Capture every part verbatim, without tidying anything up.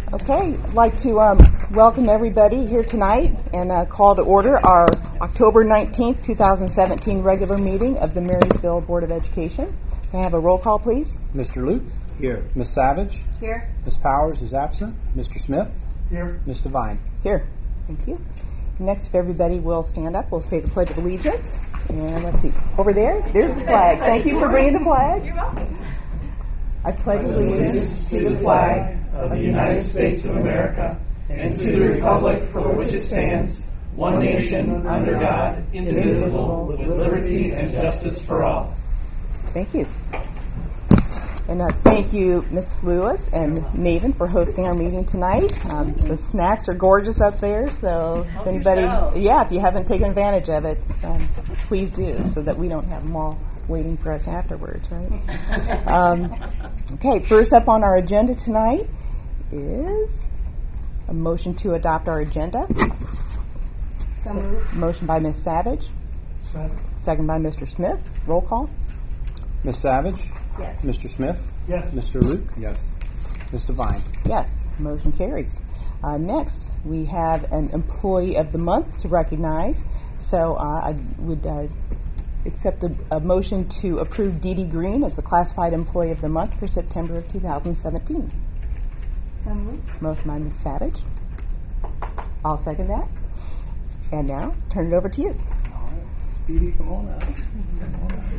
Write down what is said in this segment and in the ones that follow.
Okay, I'd like to um, welcome everybody here tonight and uh, call to order our October nineteenth, twenty seventeen regular meeting of the Marysville Board of Education. Can I have a roll call, please? Mister Luke? Here. Miz Savage? Here. Miz Powers is absent. Mister Smith? Here. Miz Devine? Here. Thank you. Next, if everybody will stand up, we'll say the Pledge of Allegiance. And let's see, over there, there's the flag. Thank you for bringing the flag. You're welcome. I pledge allegiance to the flag of the United States of America and to the republic for which it stands, one nation, under God, indivisible, with liberty and justice for all. Thank you. And uh, thank you, Miz Lewis and Maven, for hosting our meeting tonight. Um, the snacks are gorgeous up there, so if anybody, yeah, if you haven't taken advantage of it, um, please do, so that we don't have them all waiting for us afterwards, right? um, okay, first up on our agenda tonight is a motion to adopt our agenda. So moved. Motion by Miz Savage. Second. Second by Mister Smith. Roll call. Miz Savage? Yes. Mister Smith? Yes. Mister Luke? Yes. Miz Devine? Yes, motion carries. Uh, next, we have an Employee of the Month to recognize. So uh, I would uh, accept a, a motion to approve Dee Dee Green as the Classified Employee of the Month for September of two thousand seventeen. So moved. Motion by Miz Savage. I'll second that. And now, turn it over to you. All right. Dee Dee, come on out. Come on out.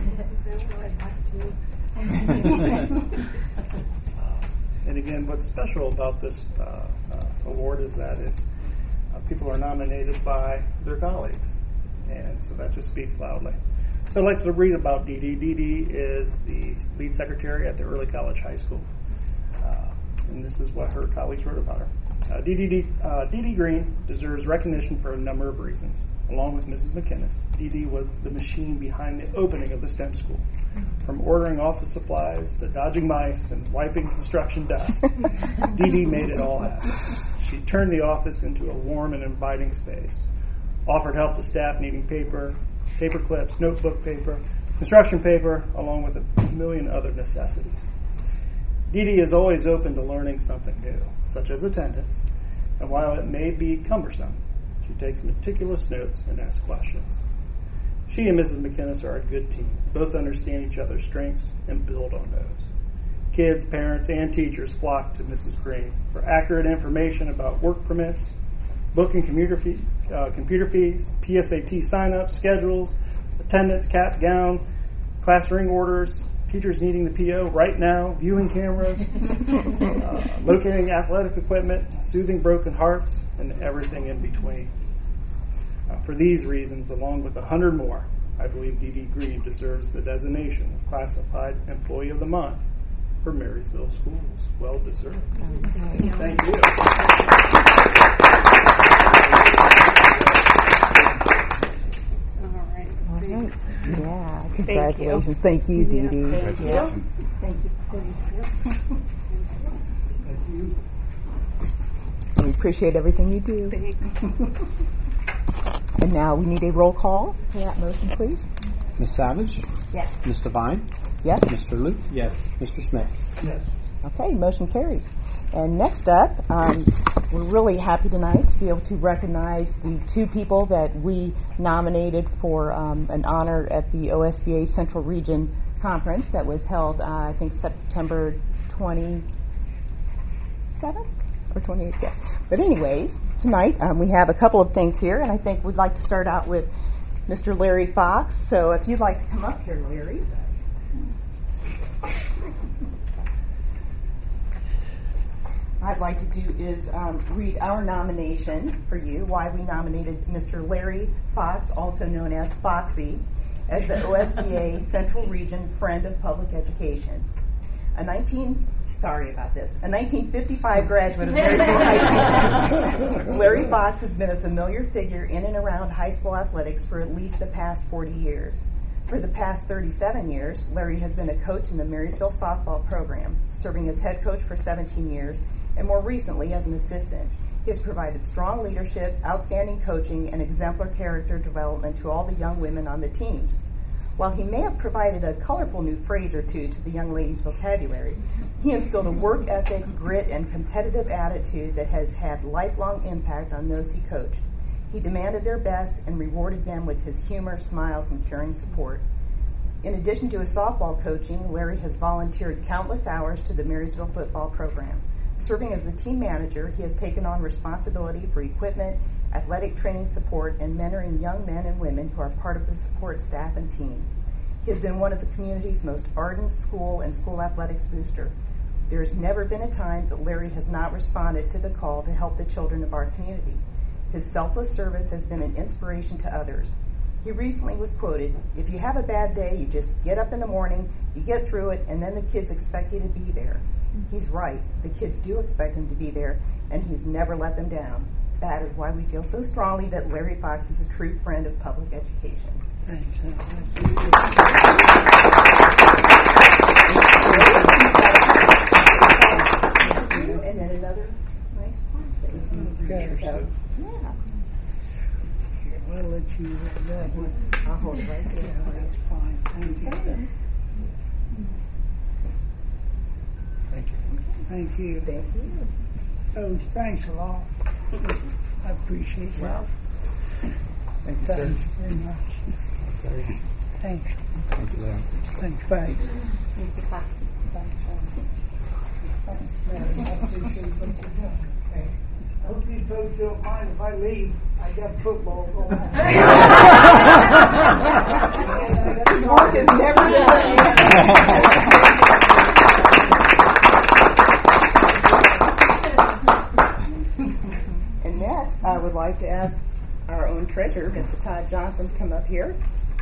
uh, and again, what's special about this uh, uh, award is that it's uh, people are nominated by their colleagues, and so that just speaks loudly. So I'd like to read about Dee Dee. Dee Dee is the lead secretary at the Early College High School, uh, and this is what her colleagues wrote about her. Uh, Dee Dee uh, Dee Dee Green deserves recognition for a number of reasons. Along with Missus McInnes, Dee Dee was the machine behind the opening of the STEM school. From ordering office supplies to dodging mice and wiping construction dust, Dee Dee made it all happen. She turned the office into a warm and inviting space, offered help to staff needing paper, paper clips, notebook paper, construction paper, along with a million other necessities. Dee Dee is always open to learning something new, such as attendance, and while it may be cumbersome, she takes meticulous notes and asks questions. She and Missus McInnes are a good team. Both understand each other's strengths and build on those. Kids, parents, and teachers flock to Missus Green for accurate information about work permits, book and commuter, fee, uh, computer fees, P S A T sign-ups, schedules, attendance, cap, gown, class ring orders, teachers needing the P O right now, viewing cameras, uh, locating athletic equipment, soothing broken hearts, and everything in between. Uh, for these reasons, along with a hundred more, I believe Dee Dee Green deserves the designation of Classified Employee of the Month for Marysville Schools. Well deserved. Okay. Thank you. All right. All right. Thanks. Yeah, congratulations. you. Thank you, Dee Dee. Thank you. Thank you. Thank you. We appreciate everything you do. Thanks. And now we need a roll call for that motion, please. Miz Savage? Yes. Miz Devine? Yes? Mister Luke? Yes. Mister Smith? Yes. Okay, motion carries. And next up, um, we're really happy tonight to be able to recognize the two people that we nominated for um, an honor at the O S B A Central Region Conference that was held, uh, I think, September twenty-seventh or twenty-eighth, yes. But anyways, tonight um, we have a couple of things here, and I think we'd like to start out with Mister Larry Fox. So if you'd like to come up here, Larry. I'd like to do is um, read our nomination for you, why we nominated Mister Larry Fox, also known as Foxy, as the O S B A Central Region Friend of Public Education. A nineteen sorry about this, a nineteen fifty-five graduate of Marysville High School. Larry Fox has been a familiar figure in and around high school athletics for at least the past forty years. For the past thirty-seven years, Larry has been a coach in the Marysville softball program, serving as head coach for seventeen years, and more recently as an assistant. He has provided strong leadership, outstanding coaching, and exemplar character development to all the young women on the teams. While he may have provided a colorful new phrase or two to the young ladies' vocabulary, he instilled a work ethic, grit, and competitive attitude that has had lifelong impact on those he coached. He demanded their best and rewarded them with his humor, smiles, and caring support. In addition to his softball coaching, Larry has volunteered countless hours to the Marysville football program. Serving as the team manager, he has taken on responsibility for equipment, athletic training support, and mentoring young men and women who are part of the support staff and team. He has been one of the community's most ardent school and school athletics booster. There has never been a time that Larry has not responded to the call to help the children of our community. His selfless service has been an inspiration to others. He recently was quoted, "If you have a bad day, you just get up in the morning, you get through it, and then the kids expect you to be there." He's right. The kids do expect him to be there, and he's never let them down. That is why we feel so strongly that Larry Fox is a true friend of public education. Thanks. And then another nice part. Okay, So, so yeah. I'll let you have that one. I'll hold it right Yeah, there. that's fine. Thank you. Thank you. Thank you. Thank you. Oh, thanks a lot. I appreciate that. Thank you, sir. Thanks very much. Thanks. Thank you, Larry. Thanks, Patty. Mister Foxy. Thanks, Madam. I appreciate what you've done. Okay. I hope you folks don't mind if I leave. I got football going on. His work is never done. And next, I would like to ask our own treasurer, Mister Todd Johnson, to come up here.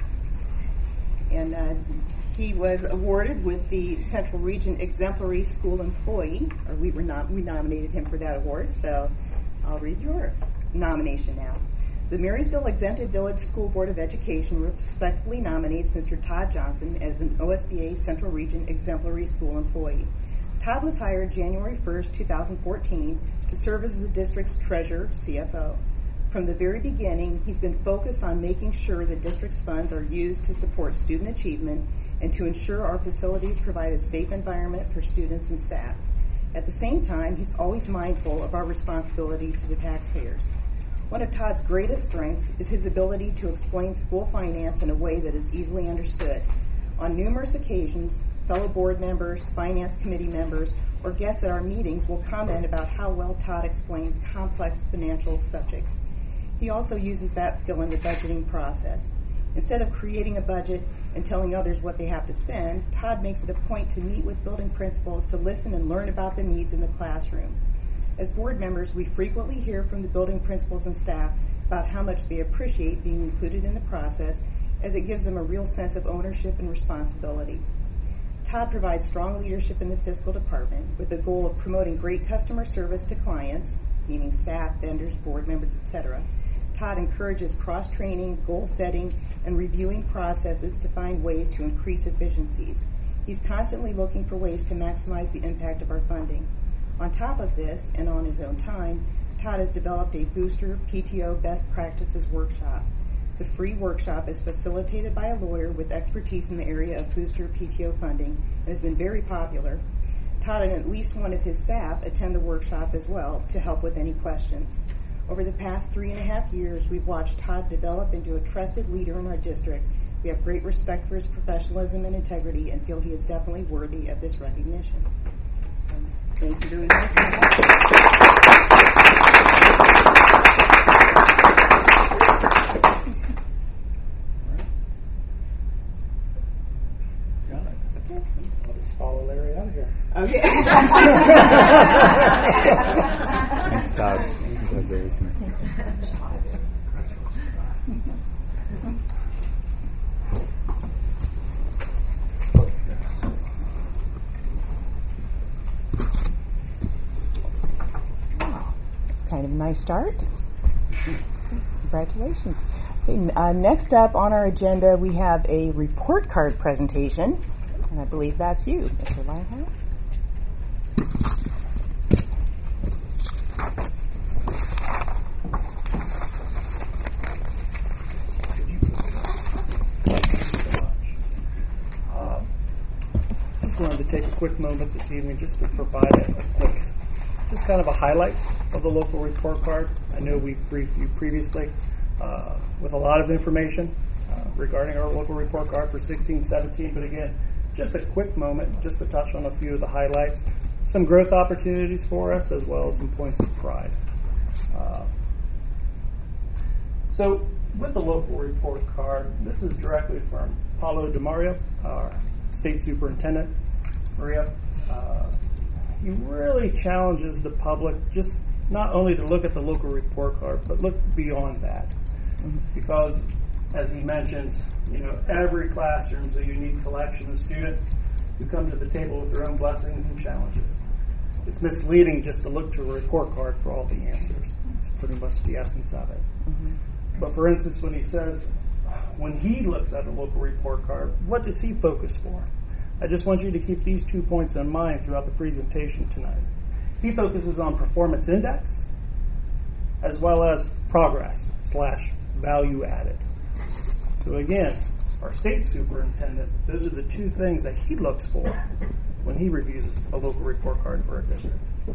And uh, he was awarded with the Central Region Exemplary School Employee, or we were not, we nominated him for that award, so I'll read your nomination now. The Marysville Exempted Village School Board of Education respectfully nominates Mister Todd Johnson as an O S B A Central Region Exemplary School Employee. Todd was hired January first, two thousand fourteen to serve as the district's treasurer, C F O. From the very beginning, he's been focused on making sure the district's funds are used to support student achievement and to ensure our facilities provide a safe environment for students and staff. At the same time, he's always mindful of our responsibility to the taxpayers. One of Todd's greatest strengths is his ability to explain school finance in a way that is easily understood. On numerous occasions, fellow board members, finance committee members, or guests at our meetings will comment about how well Todd explains complex financial subjects. He also uses that skill in the budgeting process. Instead of creating a budget and telling others what they have to spend, Todd makes it a point to meet with building principals to listen and learn about the needs in the classroom. As board members, we frequently hear from the building principals and staff about how much they appreciate being included in the process, as it gives them a real sense of ownership and responsibility. Todd provides strong leadership in the fiscal department with the goal of promoting great customer service to clients, meaning staff, vendors, board members, et cetera. Todd encourages cross-training, goal setting, and reviewing processes to find ways to increase efficiencies. He's constantly looking for ways to maximize the impact of our funding. On top of this, and on his own time, Todd has developed a Booster P T O Best Practices Workshop. The free workshop is facilitated by a lawyer with expertise in the area of Booster P T O funding and has been very popular. Todd and at least one of his staff attend the workshop as well to help with any questions. Over the past three and a half years, we've watched Todd develop into a trusted leader in our district. We have great respect for his professionalism and integrity and feel he is definitely worthy of this recognition. So, thank you very much. I'll just follow Larry out of here. Okay. Thanks, Todd. Congratulations. That's kind of a nice start. Congratulations. Okay, uh, next up on our agenda, we have a report card presentation, and I believe that's you, Mister Limehouse. quick moment this evening just to provide a, a quick, just kind of a highlights of the local report card. I know we've briefed you previously uh, with a lot of information uh, regarding our local report card for sixteen seventeen, but again, just a quick moment just to touch on a few of the highlights, some growth opportunities for us, as well as some points of pride. Uh, so with the local report card, this is directly from Paulo DeMario, our state superintendent. Maria, uh, he really challenges the public just not only to look at the local report card, but look beyond that. Mm-hmm. Because, as he mentions, you know, every classroom is a unique collection of students who come to the table with their own blessings and challenges. It's misleading just to look to a report card for all the answers. It's pretty much the essence of it. Mm-hmm. But for instance, when he says, when he looks at a local report card, what does he focus for? I just want you to keep these two points in mind throughout the presentation tonight. He focuses on performance index as well as progress slash value added. So again, our state superintendent, those are the two things that he looks for when he reviews a local report card for a district.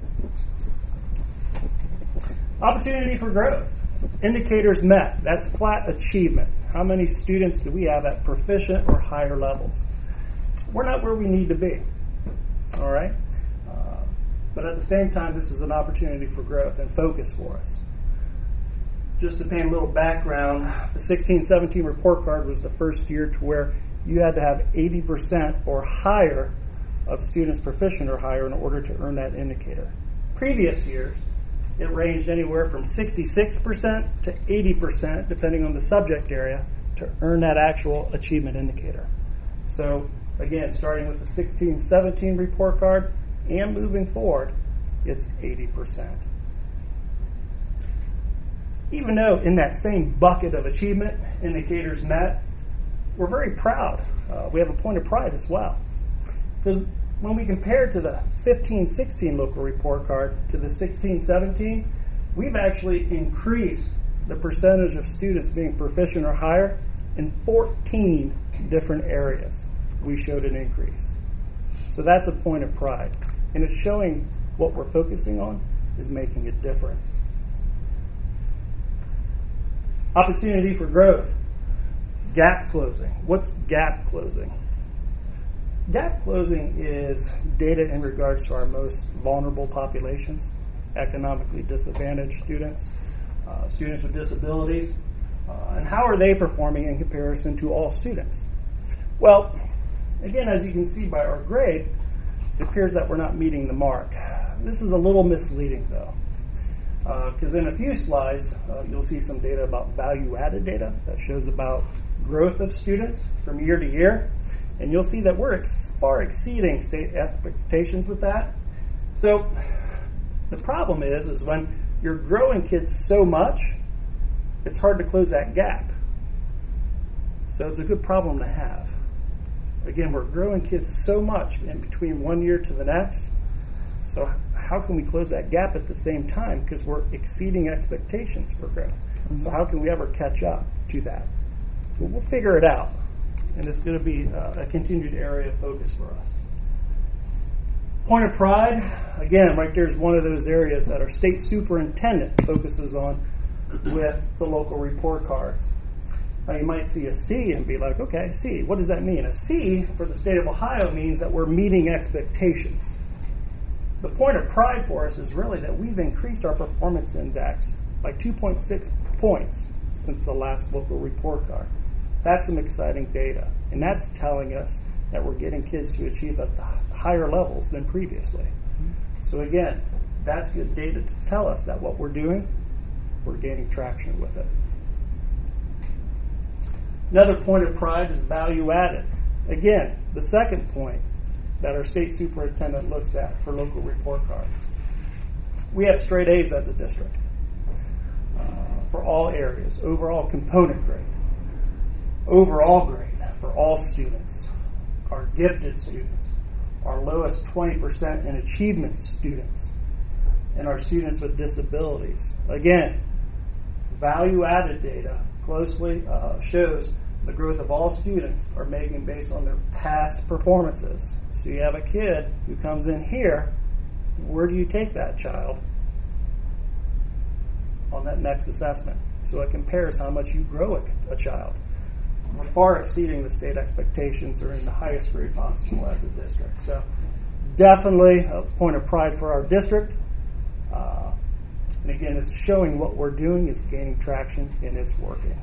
Opportunity for growth. Indicators met. That's flat achievement. How many students do we have at proficient or higher levels? We're not where we need to be. All right? Uh, but at the same time, this is an opportunity for growth and focus for us. Just to paint a little background, the sixteen seventeen report card was the first year to where you had to have eighty percent or higher of students proficient or higher in order to earn that indicator. Previous years, it ranged anywhere from sixty-six percent to eighty percent, depending on the subject area, to earn that actual achievement indicator. So, again, starting with the sixteen seventeen report card and moving forward, it's eighty percent. Even though in that same bucket of achievement indicators met, we're very proud. Uh, we have a point of pride as well. Because when we compare to the fifteen sixteen local report card to the sixteen seventeen, we've actually increased the percentage of students being proficient or higher in fourteen different areas. We showed an increase. So that's a point of pride. And it's showing what we're focusing on is making a difference. Opportunity for growth. Gap closing. What's gap closing? Gap closing is data in regards to our most vulnerable populations, economically disadvantaged students, uh, students with disabilities, uh, and how are they performing in comparison to all students? Well, again, as you can see by our grade, it appears that we're not meeting the mark. This is a little misleading, though, because uh, in a few slides, uh, you'll see some data about value-added data that shows about growth of students from year to year, and you'll see that we're ex- far exceeding state expectations with that. So the problem is, is when you're growing kids so much, it's hard to close that gap. So it's a good problem to have. Again, we're growing kids so much in between one year to the next. So how can we close that gap at the same time? Because we're exceeding expectations for growth. Mm-hmm. So how can we ever catch up to that? Well, we'll figure it out. And it's going to be uh, a continued area of focus for us. Point of pride, again, right there's one of those areas that our state superintendent focuses on with the local report cards. Now, you might see a C and be like, okay, C, what does that mean? A C for the state of Ohio means that we're meeting expectations. The point of pride for us is really that we've increased our performance index by two point six points since the last local report card. That's some exciting data, and that's telling us that we're getting kids to achieve at higher levels than previously. So again, that's good data to tell us that what we're doing, we're gaining traction with it. Another point of pride is value added. Again, the second point that our state superintendent looks at for local report cards. We have straight A's as a district uh, for all areas. Overall component grade, overall grade for all students, our gifted students, our lowest twenty percent in achievement students, and our students with disabilities. Again, value-added data closely uh, shows the growth of all students are making based on their past performances. So you have a kid who comes in here, where do you take that child on that next assessment? So it compares how much you grow a, a child. We're far exceeding the state expectations, or in the highest grade possible as a district. So definitely a point of pride for our district. Uh, and again, it's showing what we're doing is gaining traction and it's working.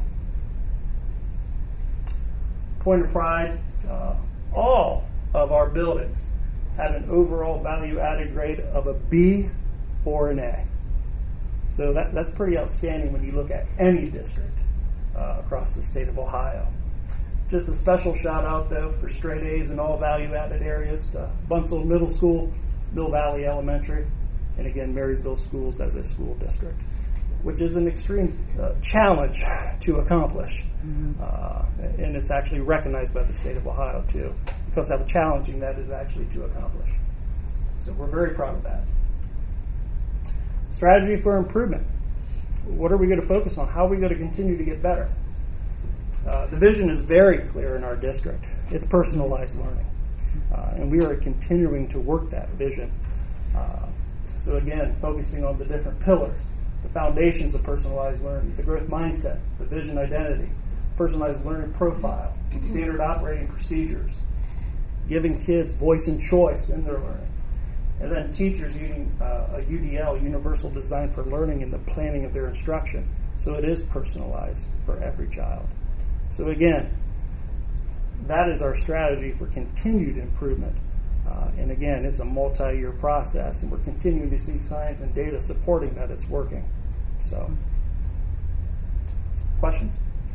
Point of pride, uh, all of our buildings had an overall value added grade of a B or an A. So that, that's pretty outstanding when you look at any district uh, across the state of Ohio. Just a special shout out though for straight A's in all value added areas to Buntsville Middle School, Mill Valley Elementary, and again Marysville Schools as a school district, which is an extreme uh, challenge to accomplish. Mm-hmm. uh, and it's actually recognized by the state of Ohio too, because how challenging that is actually to accomplish. So we're very proud of that. Strategy for improvement. What are we going to focus on? How are we going to continue to get better? Uh, the vision is very clear in our district. It's personalized learning. Uh, and we are continuing to work that vision. Uh, so again, focusing on the different pillars, the foundations of personalized learning, the growth mindset, the vision identity, personalized learning profile, standard operating procedures, giving kids voice and choice in their learning. And then teachers using uh, a U D L, Universal Design for Learning, in the planning of their instruction. So it is personalized for every child. So again, that is our strategy for continued improvement. Uh, and again, it's a multi-year process, and we're continuing to see science and data supporting that it's working. So, questions?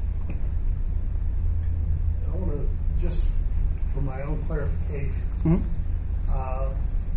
I want to, just for my own clarification, Mm-hmm. uh,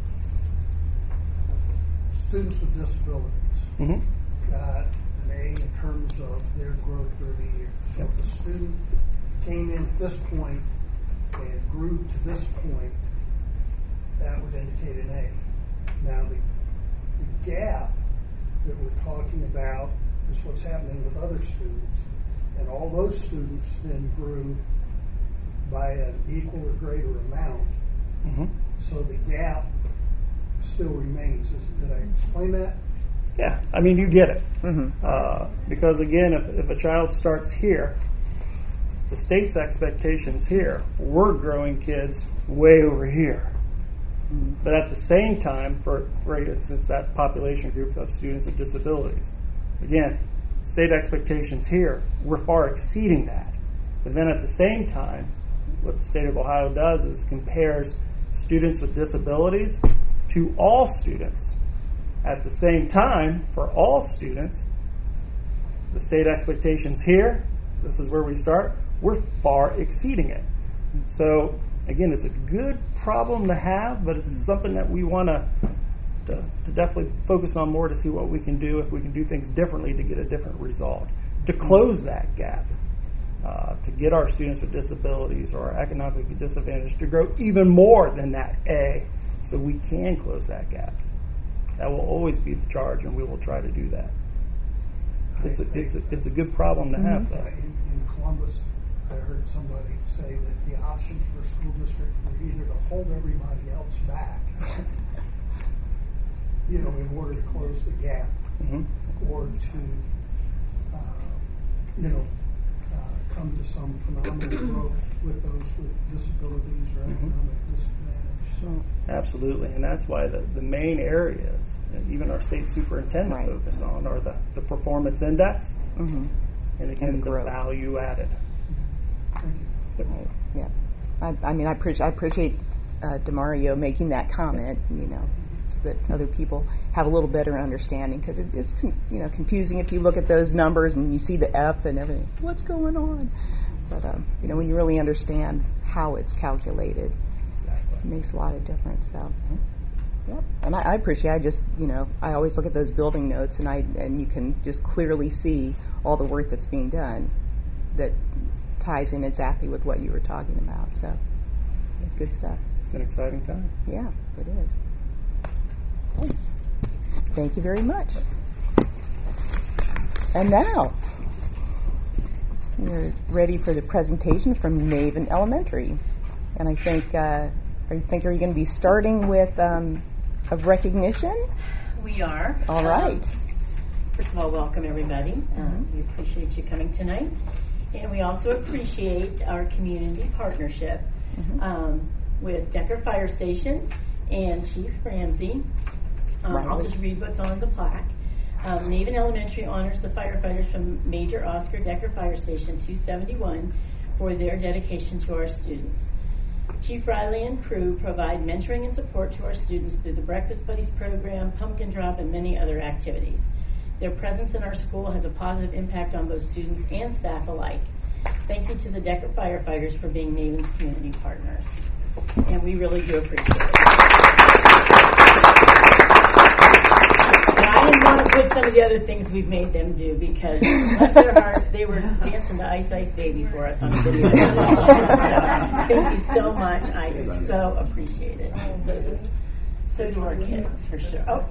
students with disabilities Mm-hmm. got an A in terms of their growth through the year. So Yep. if a student came in at this point and grew to this point, that would indicate an A. Now, the, the gap that we're talking about is what's happening with other students. And all those students then grew by an equal or greater amount. Mm-hmm. So the gap still remains. Is, did I explain that? Yeah, I mean, you get it. Mm-hmm. Uh, because again, if, if a child starts here, the state's expectations here, we're growing kids way over here. Mm-hmm. But at the same time, for, for instance, that population group of students with disabilities, again, state expectations here, we're far exceeding that. But then at the same time, what the state of Ohio does is compares students with disabilities to all students. At the same time, for all students, the state expectations here, this is where we start, we're far exceeding it. So, again, it's a good problem to have, but it's something that we want to to definitely focus on more to see what we can do, if we can do things differently to get a different result, to close that gap, uh, to get our students with disabilities or our economically disadvantaged to grow even more than that A, so we can close that gap. That will always be the charge, and we will try to do that. It's a, it's a, it's a good problem to have, though. In, in Columbus, I heard somebody say that the options for a school district were either to hold everybody else back, you know, in order to close the gap, Mm-hmm. or to, uh, you know, uh, come to some phenomenal growth with those with disabilities or Mm-hmm. economic disadvantage. So, Absolutely, and that's why the, the main areas, and even our state superintendent Right. focus on, are the, the performance index, Mm-hmm. and again, And the growth. value added. thank you. Right. Yeah. I, I mean, I appreciate I appreciate uh, Demario making that comment. You know, so that other people have a little better understanding, because it is con- you know confusing if you look at those numbers and you see the F and everything. What's going on? But um, you know, when you really understand how it's calculated, Exactly. it makes a lot of difference. So. Yep. And I, I appreciate. I just, you know, I always look at those building notes, and I and you can just clearly see all the work that's being done, that ties in exactly with what you were talking about. So, good stuff. It's an exciting time. Yeah, it is. Okay. Thank you very much. And now we're ready for the presentation from Naven Elementary, and I think uh, I think are you going to be starting with um, a recognition? We are. All right. Um, first of all, welcome everybody. Mm-hmm. Um, we appreciate you coming tonight. And we also appreciate our community partnership mm-hmm. um, with Decker Fire Station and Chief Ramsey. Um, right. I'll just read what's on the plaque. Um, Naven Elementary honors the firefighters from Major Oscar Decker Fire Station two seventy-one for their dedication to our students. Chief Riley and crew provide mentoring and support to our students through the Breakfast Buddies program, Pumpkin Drop, and many other activities. Their presence in our school has a positive impact on both students and staff alike. Thank you to the Decker firefighters for being Naven's community partners. And we really do appreciate it. And I didn't want to put some of the other things we've made them do because, bless their hearts, they were dancing to Ice Ice Baby for us on video. Thank you so much. I so appreciate it. So, so do our kids, for sure. Oh.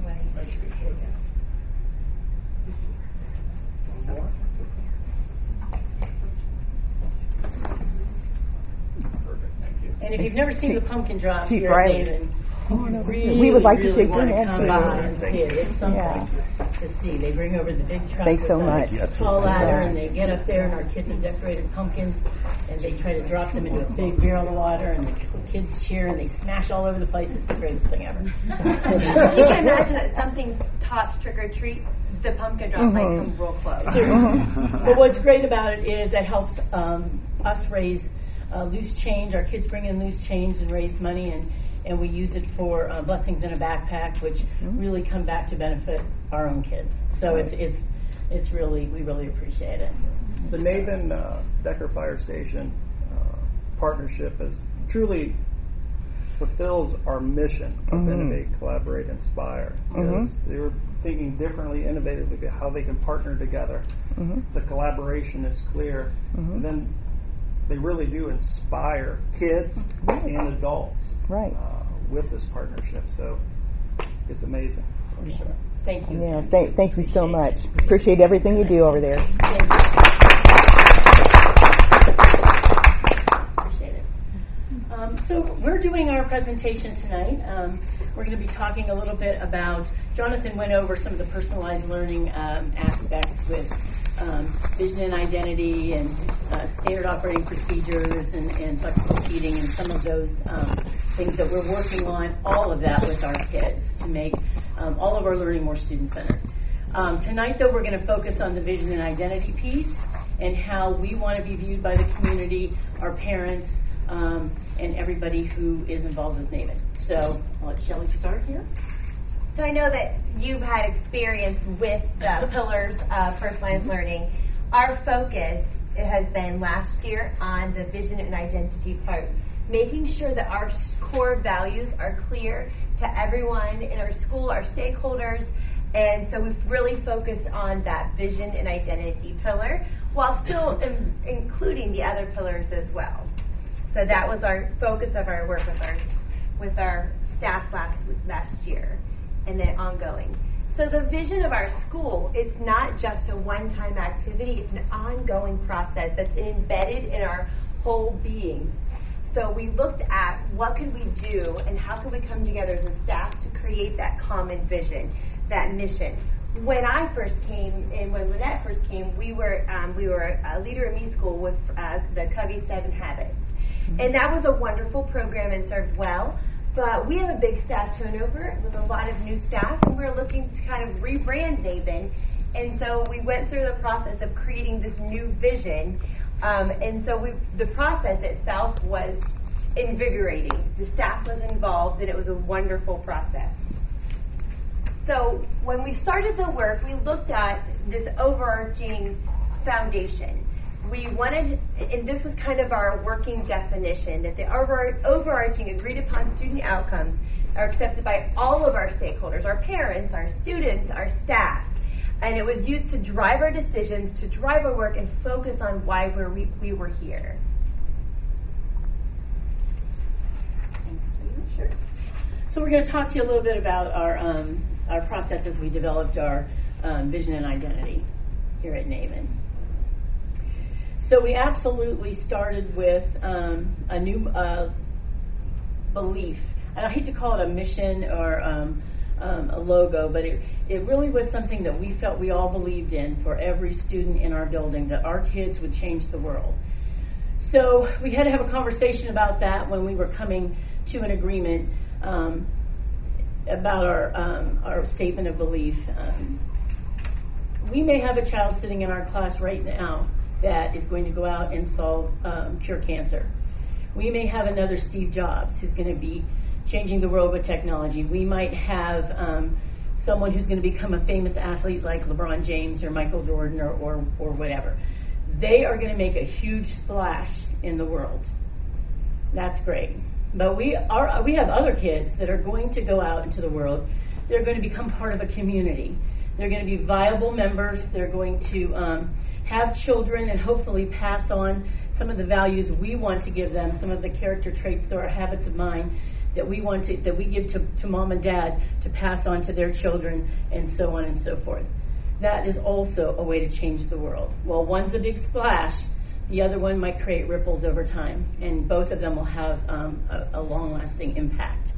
And if you've never seen the pumpkin drop Chief here Riley. at Naven, really, we would like really to shake your want to hand come too. by and see it. It's something Yeah. to see. They bring over the big truck Thanks with so the much. tall ladder, and they get up there, and our kids have decorated pumpkins, and they try to drop them into a big barrel of water, and the kids cheer, and they smash all over the place. It's the greatest thing ever. You can imagine that something tops trick or treat, the pumpkin drop might Mm-hmm. come real close. Mm-hmm. But what's great about it is it helps um, us raise uh, loose change. Our kids bring in loose change and raise money, and, and we use it for uh, blessings in a backpack, which mm-hmm. really come back to benefit our own kids. So right. it's it's it's really we really appreciate it. The Naven uh, Decker Fire Station uh, partnership is truly fulfills our mission of mm-hmm. innovate, collaborate, inspire. Because mm-hmm. they were thinking differently, innovatively, how they can partner together. Mm-hmm. The collaboration is clear, mm-hmm. and then they really do inspire kids right. and adults right. uh, with this partnership. So it's amazing. For sure. Thank you. Yeah, th- thank you so much. Appreciate everything you do over there. Thank you. Appreciate it. Um, so we're doing our presentation tonight. Um, we're going to be talking a little bit about, Jonathan went over some of the personalized learning um, aspects with um, vision and identity and uh, standard operating procedures and, and flexible seating and some of those um, things that we're working on, all of that with our kids to make um, all of our learning more student-centered. Um, tonight, though, we're going to focus on the vision and identity piece and how we want to be viewed by the community, our parents, um, and everybody who is involved with Naven. So I'll let Shelley start here. So I know that you've had experience with the pillars of personalized learning. Our focus has been last year on the vision and identity part, making sure that our core values are clear to everyone in our school, our stakeholders, and so we've really focused on that vision and identity pillar while still in, including the other pillars as well. So that was our focus of our work with our with our staff last last year, and then ongoing. So the vision of our school is not just a one-time activity; it's an ongoing process that's embedded in our whole being. So we looked at what could we do, and how could we come together as a staff to create that common vision, that mission. When I first came, and when Lynette first came, we were um, we were a Leader in Me school with uh, the Covey Seven Habits. And that was a wonderful program and served well. But we have a big staff turnover with a lot of new staff, and we're looking to kind of rebrand Naven. And so we went through the process of creating this new vision. Um, and so we, the process itself was invigorating. The staff was involved, and it was a wonderful process. So when we started the work, we looked at this overarching foundation. We wanted, and this was kind of our working definition, that the over, overarching agreed upon student outcomes are accepted by all of our stakeholders, our parents, our students, our staff. And it was used to drive our decisions, to drive our work, and focus on why we're, we, we were here. Sure. So we're going to talk to you a little bit about our um, our process as we developed our um, vision and identity here at Naven. So we absolutely started with um, a new uh, belief. And I hate to call it a mission or um, um, a logo, but it, it really was something that we felt we all believed in for every student in our building, that our kids would change the world. So we had to have a conversation about that when we were coming to an agreement um, about our um, our statement of belief. Um, we may have a child sitting in our class right now that is going to go out and solve um, cure cancer. We may have another Steve Jobs who's going to be changing the world with technology. We might have um, someone who's going to become a famous athlete like LeBron James or Michael Jordan or, or, or whatever. They are going to make a huge splash in the world. That's great. But we are we have other kids that are going to go out into the world. They're going to become part of a community. They're going to be viable members. They're going to um, have children and hopefully pass on some of the values we want to give them, some of the character traits or habits of mind that we want to, that we give to, to mom and dad to pass on to their children, and so on and so forth. That is also a way to change the world. Well, one's a big splash, the other one might create ripples over time, and both of them will have um, a, a long-lasting impact.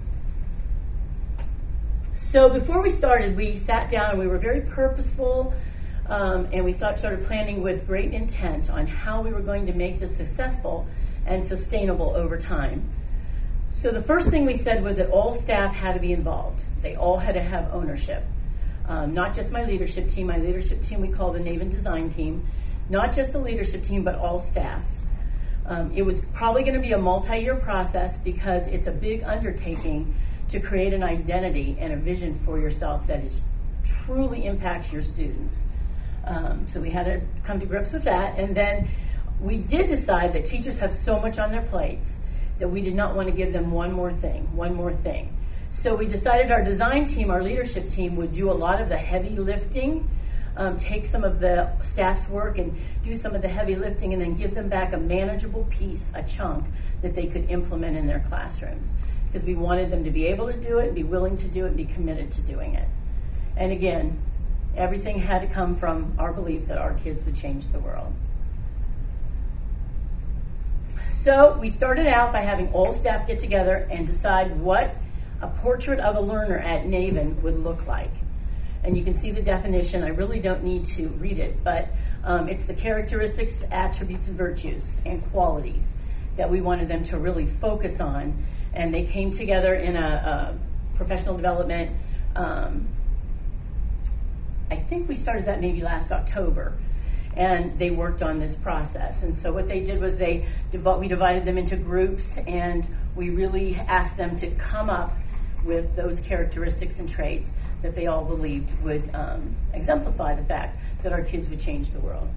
So before we started, we sat down and we were very purposeful, um, and we start, started planning with great intent on how we were going to make this successful and sustainable over time. So the first thing we said was that all staff had to be involved. They all had to have ownership. Um, not just my leadership team. My leadership team we call the Naven Design Team. Not just the leadership team, but all staff. Um, it was probably going to be a multi-year process because it's a big undertaking to create an identity and a vision for yourself that is truly impacts your students. Um, so we had to come to grips with that. And then we did decide that teachers have so much on their plates that we did not want to give them one more thing, one more thing. So we decided our design team, our leadership team, would do a lot of the heavy lifting, um, take some of the staff's work and do some of the heavy lifting, and then give them back a manageable piece, a chunk, that they could implement in their classrooms. Because we wanted them to be able to do it, be willing to do it, be committed to doing it. And again, everything had to come from our belief that our kids would change the world. So we started out by having all staff get together and decide what a portrait of a learner at Naven would look like. And you can see the definition. I really don't need to read it, but um, it's the characteristics, attributes, and virtues, and qualities that we wanted them to really focus on. And they came together in a, a professional development. Um, I think we started that maybe last October. And they worked on this process. And so what they did was they we divided them into groups, and we really asked them to come up with those characteristics and traits that they all believed would um, exemplify the fact that our kids would change the world.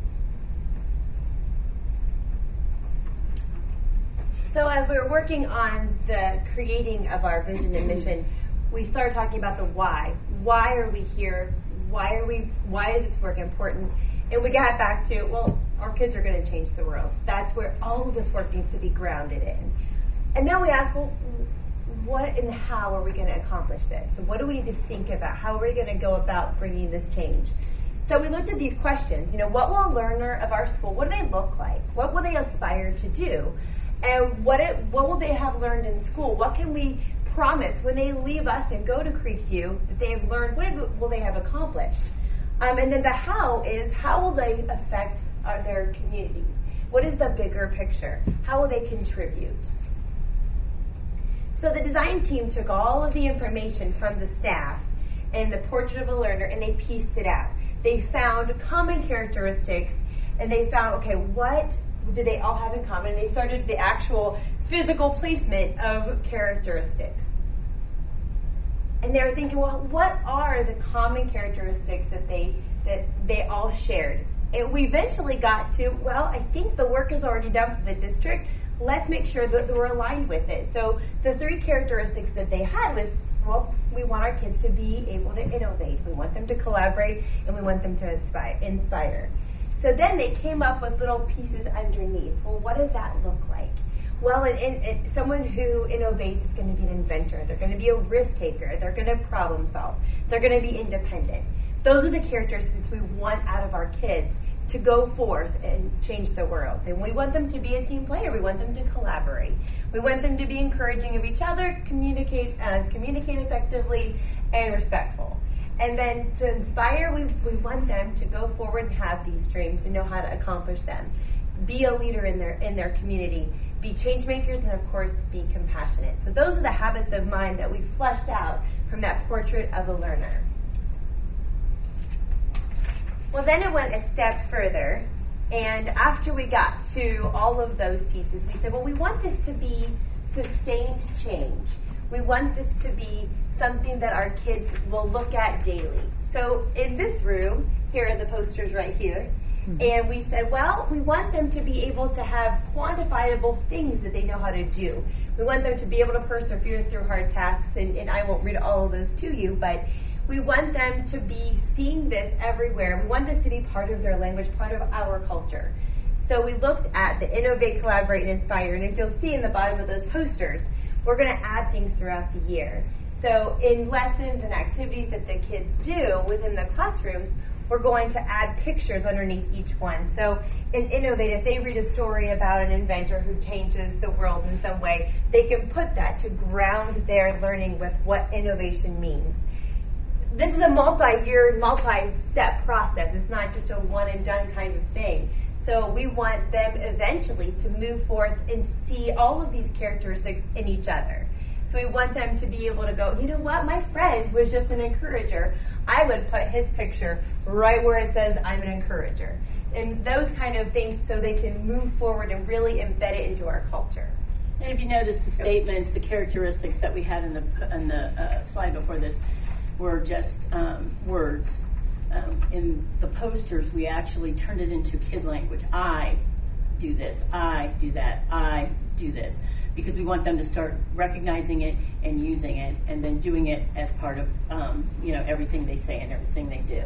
So as we were working on the creating of our vision and mission, we started talking about the why. Why are we here? Why are we? Why is this work important? And we got back to, well, our kids are going to change the world. That's where all of this work needs to be grounded in. And then we asked, well, what and how are we going to accomplish this? So what do we need to think about? How are we going to go about bringing this change? So we looked at these questions. You know, what will a learner of our school, what do they look like? What will they aspire to do? And what it, what will they have learned in school? What can we promise when they leave us and go to Creekview that they have learned? What will they have accomplished? Um, and then the how is, how will they affect uh, their communities? What is the bigger picture? How will they contribute? So the design team took all of the information from the staff and the portrait of a learner, and they pieced it out. They found common characteristics, and they found, okay, what do they all have in common? And they started the actual physical placement of characteristics. And they were thinking, well, what are the common characteristics that they that they all shared? And we eventually got to, well, I think the work is already done for the district. Let's make sure that we're aligned with it. So the three characteristics that they had was, well, we want our kids to be able to innovate. We want them to collaborate, and we want them to aspire, inspire. So then they came up with little pieces underneath. Well, what does that look like? Well, it, it, it, someone who innovates is going to be an inventor. They're going to be a risk taker. They're going to problem solve. They're going to be independent. Those are the characteristics we want out of our kids to go forth and change the world. And we want them to be a team player. We want them to collaborate. We want them to be encouraging of each other, communicate, uh, communicate effectively, and respectful. And then to inspire, we, we want them to go forward and have these dreams and know how to accomplish them. Be a leader in their in their community. Be change makers, and of course, be compassionate. So those are the habits of mind that we fleshed out from that portrait of a learner. Well, then it went a step further, and after we got to all of those pieces, we said, well, we want this to be sustained change. We want this to be something that our kids will look at daily. So in this room, here are the posters right here, and we said, well, we want them to be able to have quantifiable things that they know how to do. We want them to be able to persevere through hard tasks, and, and I won't read all of those to you, but we want them to be seeing this everywhere. We want this to be part of their language, part of our culture. So we looked at the Innovate, Collaborate, and Inspire, and if you'll see in the bottom of those posters, we're going to add things throughout the year. So in lessons and activities that the kids do within the classrooms, we're going to add pictures underneath each one. So in Innovate, if they read a story about an inventor who changes the world in some way, they can put that to ground their learning with what innovation means. This is a multi-year, multi-step process. It's not just a one-and-done kind of thing. So we want them eventually to move forth and see all of these characteristics in each other. So we want them to be able to go, you know what, my friend was just an encourager. I would put his picture right where it says I'm an encourager. And those kind of things so they can move forward and really embed it into our culture. And if you notice the statements, the characteristics that we had in the, in the uh, slide before this were just um, words. Um, in the posters, we actually turned it into kid language. I do this. I do that. I do this. Because we want them to start recognizing it and using it and then doing it as part of um, you know, everything they say and everything they do.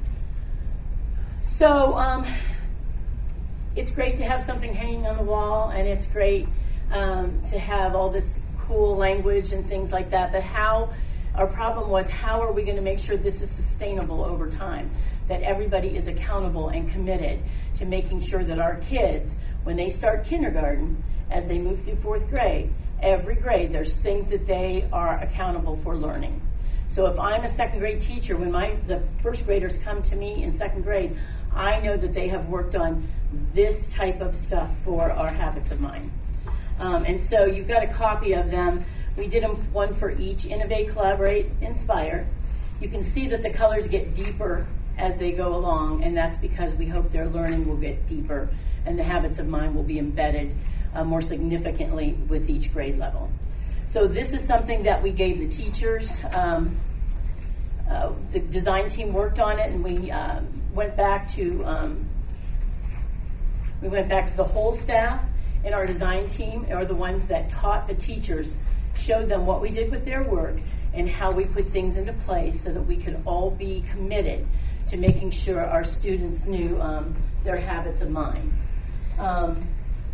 So um, it's great to have something hanging on the wall, and it's great um, to have all this cool language and things like that. But how, our problem was, how are we going to make sure this is sustainable over time? That everybody is accountable and committed to making sure that our kids, when they start kindergarten, as they move through fourth grade, every grade, there's things that they are accountable for learning. So if I'm a second grade teacher, when my the first graders come to me in second grade, I know that they have worked on this type of stuff for our habits of mind. Um, and so you've got a copy of them. We did them one for each: Innovate, Collaborate, Inspire. You can see that the colors get deeper as they go along, and that's because we hope their learning will get deeper and the habits of mind will be embedded uh, more significantly with each grade level. So this is something that we gave the teachers. Um, uh, the design team worked on it, and we uh, went back to um, we went back to the whole staff, and our design team are the ones that taught the teachers, showed them what we did with their work and how we put things into place so that we could all be committed to making sure our students knew um, their habits of mind. Um,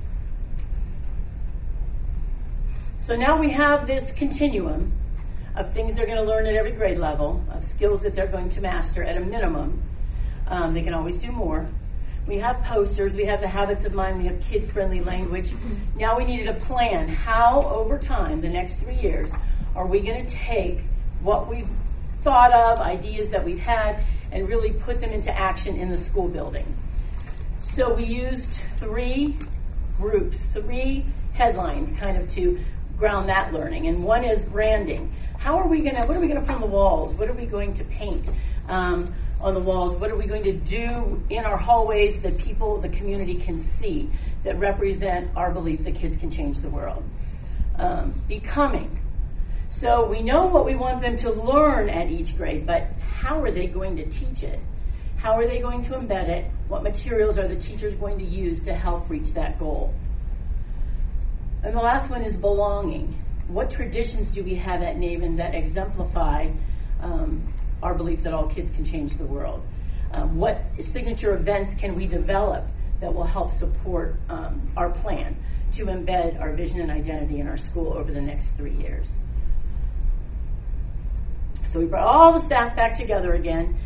so now we have this continuum of things they're going to learn at every grade level, of skills that they're going to master at a minimum. Um, they can always do more. We have posters, we have the habits of mind, we have kid-friendly language. Now we needed a plan. How, over time, the next three years, are we going to take what we've thought of, ideas that we've had, and really put them into action in the school building? So we used three groups, three headlines kind of to ground that learning. And one is branding. How are we going to, what are we going to put on the walls? What are we going to paint um, on the walls? What are we going to do in our hallways that people, the community can see that represent our belief that kids can change the world? Um, becoming. So we know what we want them to learn at each grade, but how are they going to teach it? How are they going to embed it? What materials are the teachers going to use to help reach that goal? And the last one is belonging. What traditions do we have at Naven that exemplify um, our belief that all kids can change the world? Um, what signature events can we develop that will help support um, our plan to embed our vision and identity in our school over the next three years? So we brought all the staff back together again,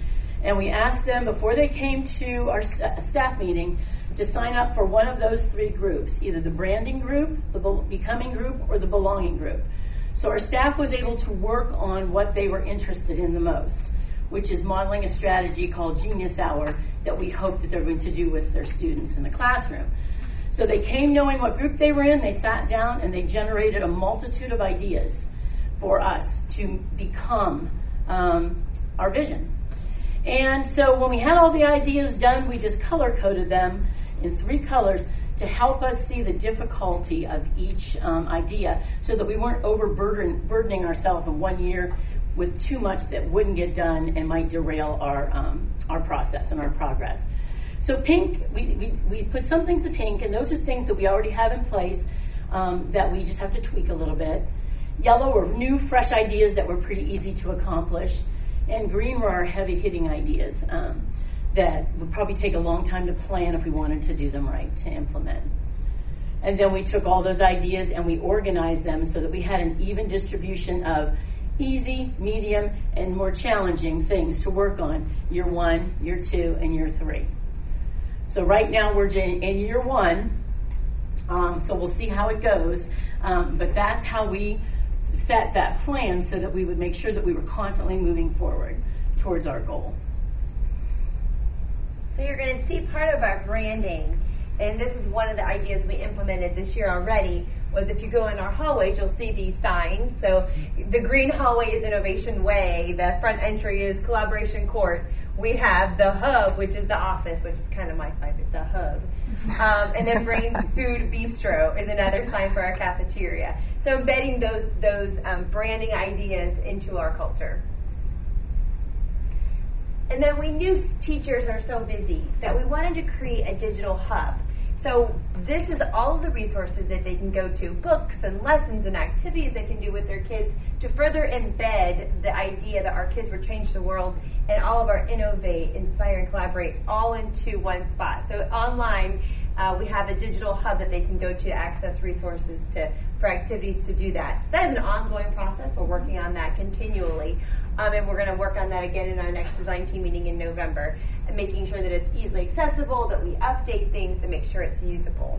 And we asked them before they came to our st- staff meeting to sign up for one of those three groups, either the branding group, the be- becoming group, or the belonging group. So our staff was able to work on what they were interested in the most, which is modeling a strategy called Genius Hour that we hope that they're going to do with their students in the classroom. So they came knowing what group they were in, they sat down, and they generated a multitude of ideas for us to become um, our vision. And so when we had all the ideas done, we just color-coded them in three colors to help us see the difficulty of each um, idea so that we weren't overburdening ourselves in one year with too much that wouldn't get done and might derail our um, our process and our progress. So pink, we, we, we put some things in pink, and those are things that we already have in place um, that we just have to tweak a little bit. Yellow were new, fresh ideas that were pretty easy to accomplish. And green were our heavy-hitting ideas um, that would probably take a long time to plan if we wanted to do them right, to implement. And then we took all those ideas and we organized them so that we had an even distribution of easy, medium, and more challenging things to work on year one, year two, and year three. So right now we're in year one, um, so we'll see how it goes. Um, but that's how we set that plan so that we would make sure that we were constantly moving forward towards our goal. So you're going to see part of our branding, and this is one of the ideas we implemented this year already, was if you go in our hallways, you'll see these signs. So the green hallway is Innovation Way, the front entry is Collaboration Court. We have the hub, which is the office, which is kind of my favorite, the hub. Um, and then Brain Food Bistro is another sign for our cafeteria. So embedding those those um, branding ideas into our culture. And then we knew teachers are so busy that we wanted to create a digital hub. So this is all of the resources that they can go to, books and lessons and activities they can do with their kids to further embed the idea that our kids will change the world, and all of our innovate, inspire, and collaborate all into one spot. So online, uh, we have a digital hub that they can go to to access resources to for activities to do that. That is an ongoing process. We're working on that continually. Um, and we're going to work on that again in our next design team meeting in November, and making sure that it's easily accessible, that we update things, and make sure it's usable.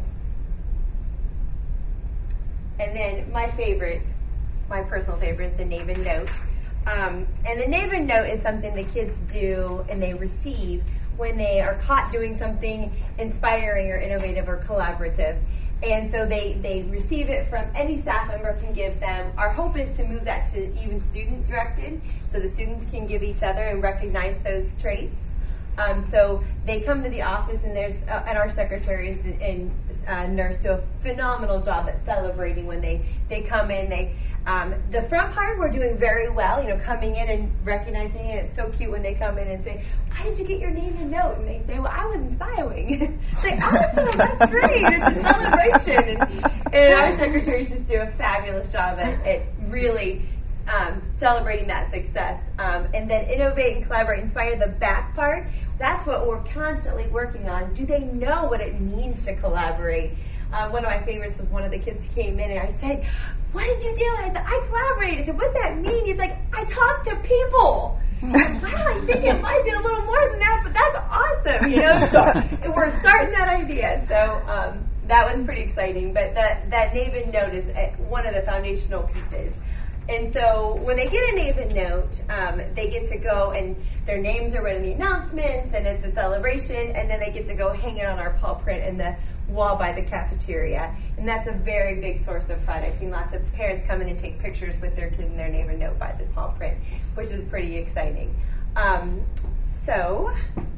And then my favorite, my personal favorite, is the Naven Note. Um, and the Naven Note is something the kids do and they receive when they are caught doing something inspiring or innovative or collaborative. And so they, they receive it from any staff member can give them. Our hope is to move that to even student directed, so the students can give each other and recognize those traits. Um, so they come to the office, and there's uh, and our secretaries and, and uh, nurse do a phenomenal job at celebrating when they, they come in. They um, the front part we're doing very well, you know, coming in and recognizing it. It's so cute when they come in and say, "Why did you get your name and note?" And they say, "Well, I was inspiring." It's like, "Awesome, that's great! It's a celebration." And, and our secretaries just do a fabulous job at, at really um, celebrating that success. Um, and then innovate and collaborate, inspire, the back part. That's what we're constantly working on. Do they know what it means to collaborate? Um, one of my favorites was one of the kids came in and I said, "What did you do?" I said, "I collaborated." I said, "What does that mean?" He's like, "I talk to people." Wow, I think it might be a little more than that, but that's awesome. You know, so we're starting that idea. So um, that was pretty exciting. But that, that Naven Note is one of the foundational pieces. And so when they get a Naven Note, um, they get to go and their names are read in the announcements, and it's a celebration, and then they get to go hang it on our paw print in the wall by the cafeteria. And that's a very big source of pride. I've seen lots of parents come in and take pictures with their kid and their Naven Note by the paw print, which is pretty exciting. Um, so.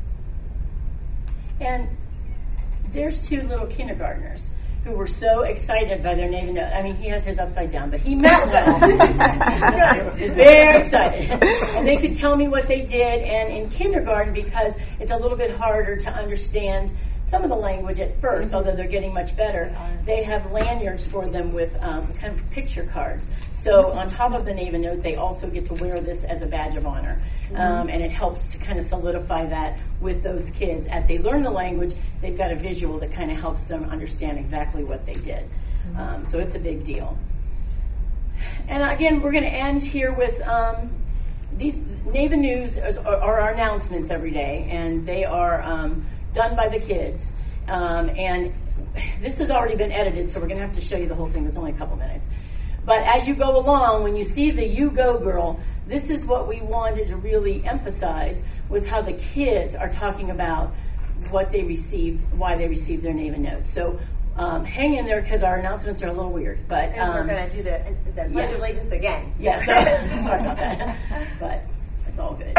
And there's two little kindergartners who were so excited by their Naven Note. I mean, he has his upside down, but he meant well. He was very excited. And they could tell me what they did. And in kindergarten, because it's a little bit harder to understand some of the language at first, mm-hmm. although they're getting much better, they have lanyards for them with um, kind of picture cards. So on top of the Naven Note, they also get to wear this as a badge of honor. Mm-hmm. Um, and it helps to kind of solidify that with those kids. As they learn the language, they've got a visual that kind of helps them understand exactly what they did. Mm-hmm. Um, so it's a big deal. And again, we're going to end here with um, these. NAVA News is, are, are our announcements every day, and they are um, done by the kids. Um, and this has already been edited, so we're going to have to show you the whole thing. It's only a couple minutes. But as you go along, when you see the You Go Girl, this is what we wanted to really emphasize, was how the kids are talking about what they received, why they received their NAVA notes. So um, hang in there, because our announcements are a little weird. But And um, we're going to do the, the Pledge of Allegiance again. yeah, so, sorry about that. But it's all good.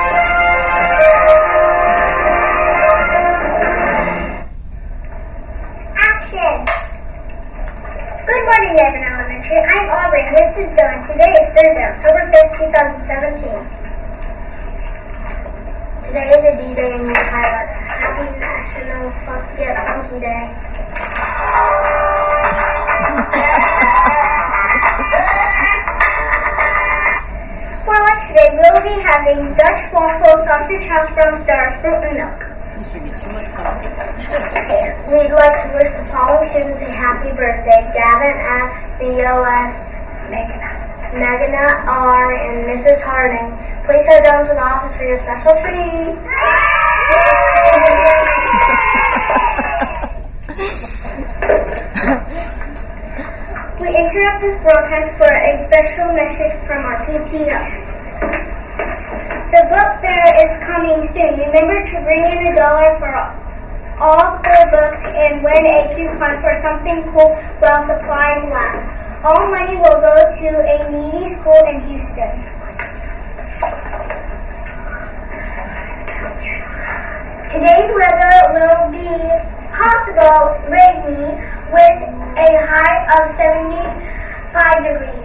Action! Good morning, Evan Elementary. I'm Aubrey, and this is Dawn. Today is Thursday, October fifth, twenty seventeen. Today is a D-Day in New Pilot. Happy National Fuck Get Funky Day. For lunch today, we'll be having Dutch waffle, sausage hash brown stars, fruit and milk. You drinking too much coffee. We'd like to wish the following students a happy birthday. Gavin F, Theo S, Meghana R, and Missus Harding. Please head down to the office for your special treat. We interrupt this broadcast for a special message from our P T O. The book fair is coming soon. Remember to bring in a dollar for all four books and win a coupon for something cool while supplies last. All money will go to a needy school in Houston. Today's weather will be possible rainy with a high of seventy-five degrees.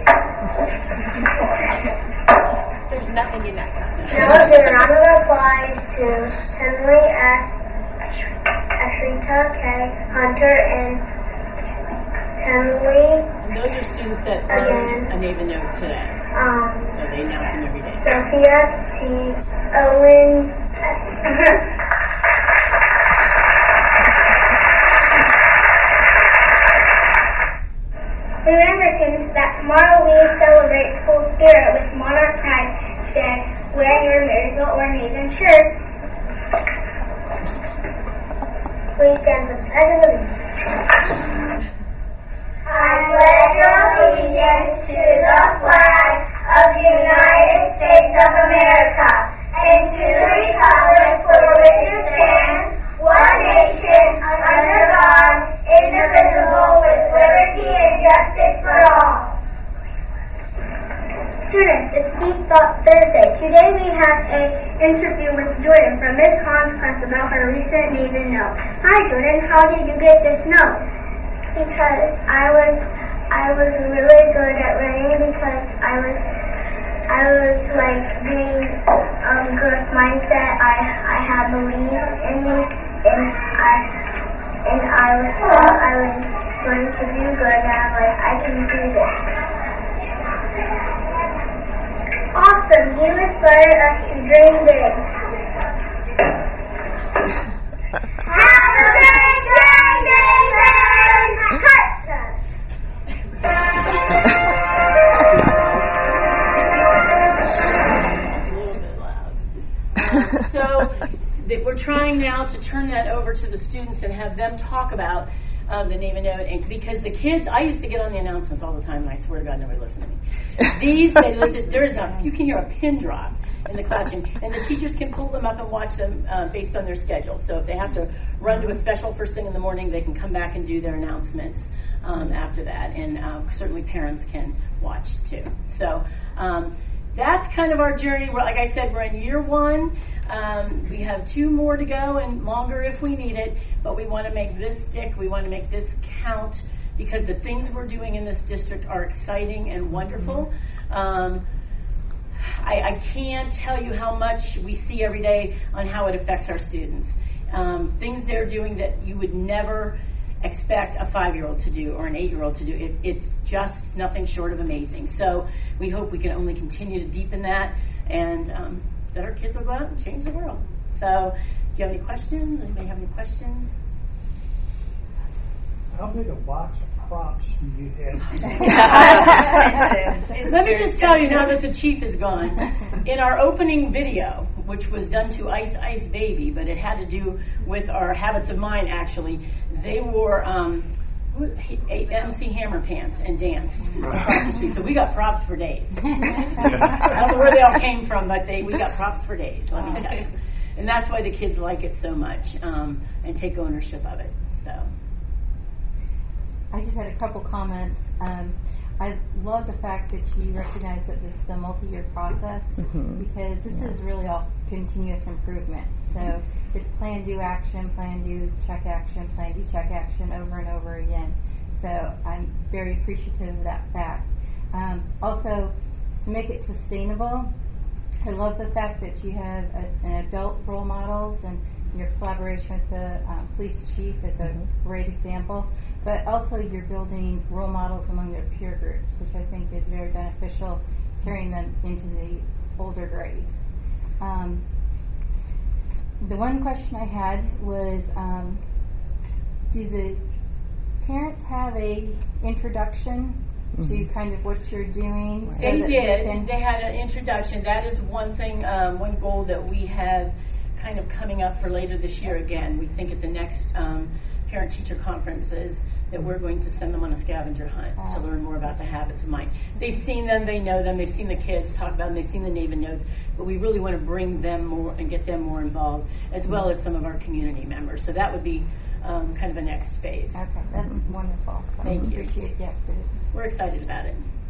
There's nothing in that cup. Now the round of applause to Henry S., Ashrita K., Hunter, and Tenley. And those are students that earned a NAVA note today. Um, So they announce them every day. Sophia T. Owen S. Remember, students, that tomorrow we celebrate school spirit with Monarch Pride Day. Wear your Marysville or Nathan shirts. Please stand for the Pledge of Allegiance. I pledge allegiance to the flag of the United States of America and to the republic for which it stands, one nation, under God, indivisible, with liberty and justice for all. Students, it's Deep Thought Thursday. Today we have an interview with Jordan from Miss Hahn's class about her recent NAVA note. Hi Jordan, how did you get this note? Because I was I was really good at writing because I was I was like being um good mindset. I I had belief in me and I and I was thought I was going to do good and I'm like I can do this. Awesome! You inspired us to dream big. Have a great day, David! A little bit loud. So th- we're trying now to turn that over to the students and have them talk about um, the NAVA note. And because the kids, I used to get on the announcements all the time, and I swear to God, nobody listened to me. These, they listen. There is not. You can hear a pin drop in the classroom, and the teachers can pull them up and watch them uh, based on their schedule. So if they have to run to a special first thing in the morning, they can come back and do their announcements um, after that, and uh, certainly parents can watch too. So um, that's kind of our journey. We're, like I said, we're in year one. Um, we have two more to go and longer if we need it, but we want to make this stick. We want to make this count because the things we're doing in this district are exciting and wonderful. Um, I, I can't tell you how much we see every day on how it affects our students. Um, things they're doing that you would never expect a five-year-old to do or an eight-year-old to do. It, it's just nothing short of amazing. So we hope we can only continue to deepen that and um, that our kids will go out and change the world. So do you have any questions? Anybody have any questions? How big a box props do you have? Let me just tell you, now that the chief is gone, in our opening video, which was done to Ice Ice Baby, but it had to do with our habits of mind, actually, they wore um, M C Hammer pants and danced across the street. So we got props for days. I don't know where they all came from, but they we got props for days, let me tell you. And that's why the kids like it so much um, and take ownership of it. So. I just had a couple comments. Um, I love the fact that you recognize that this is a multi-year process Mm-hmm. because this is really all continuous improvement. So it's plan, do, action, plan, do, check, action, plan, do, check, action over and over again. So I'm very appreciative of that fact. Um, also, to make it sustainable, I love the fact that you have a, an adult role models and your collaboration with the um, police chief is a great example. But also you're building role models among their peer groups, which I think is very beneficial, carrying them into the older grades. Um, the one question I had was, um, do the parents have a introduction mm-hmm. to kind of what you're doing? So they that did. They, can... they had an introduction. That is one thing, um, one goal that we have kind of coming up for later this year again. We think at the next um, parent-teacher conferences that we're going to send them on a scavenger hunt uh, to learn more about the habits of mind. They've seen them, they know them, they've seen the kids talk about them, they've seen the NAVEN notes, but we really want to bring them more and get them more involved, as well as some of our community members. So that would be um, kind of a next phase. Okay, that's wonderful. So Thank I you. appreciate the activity. We're excited about it.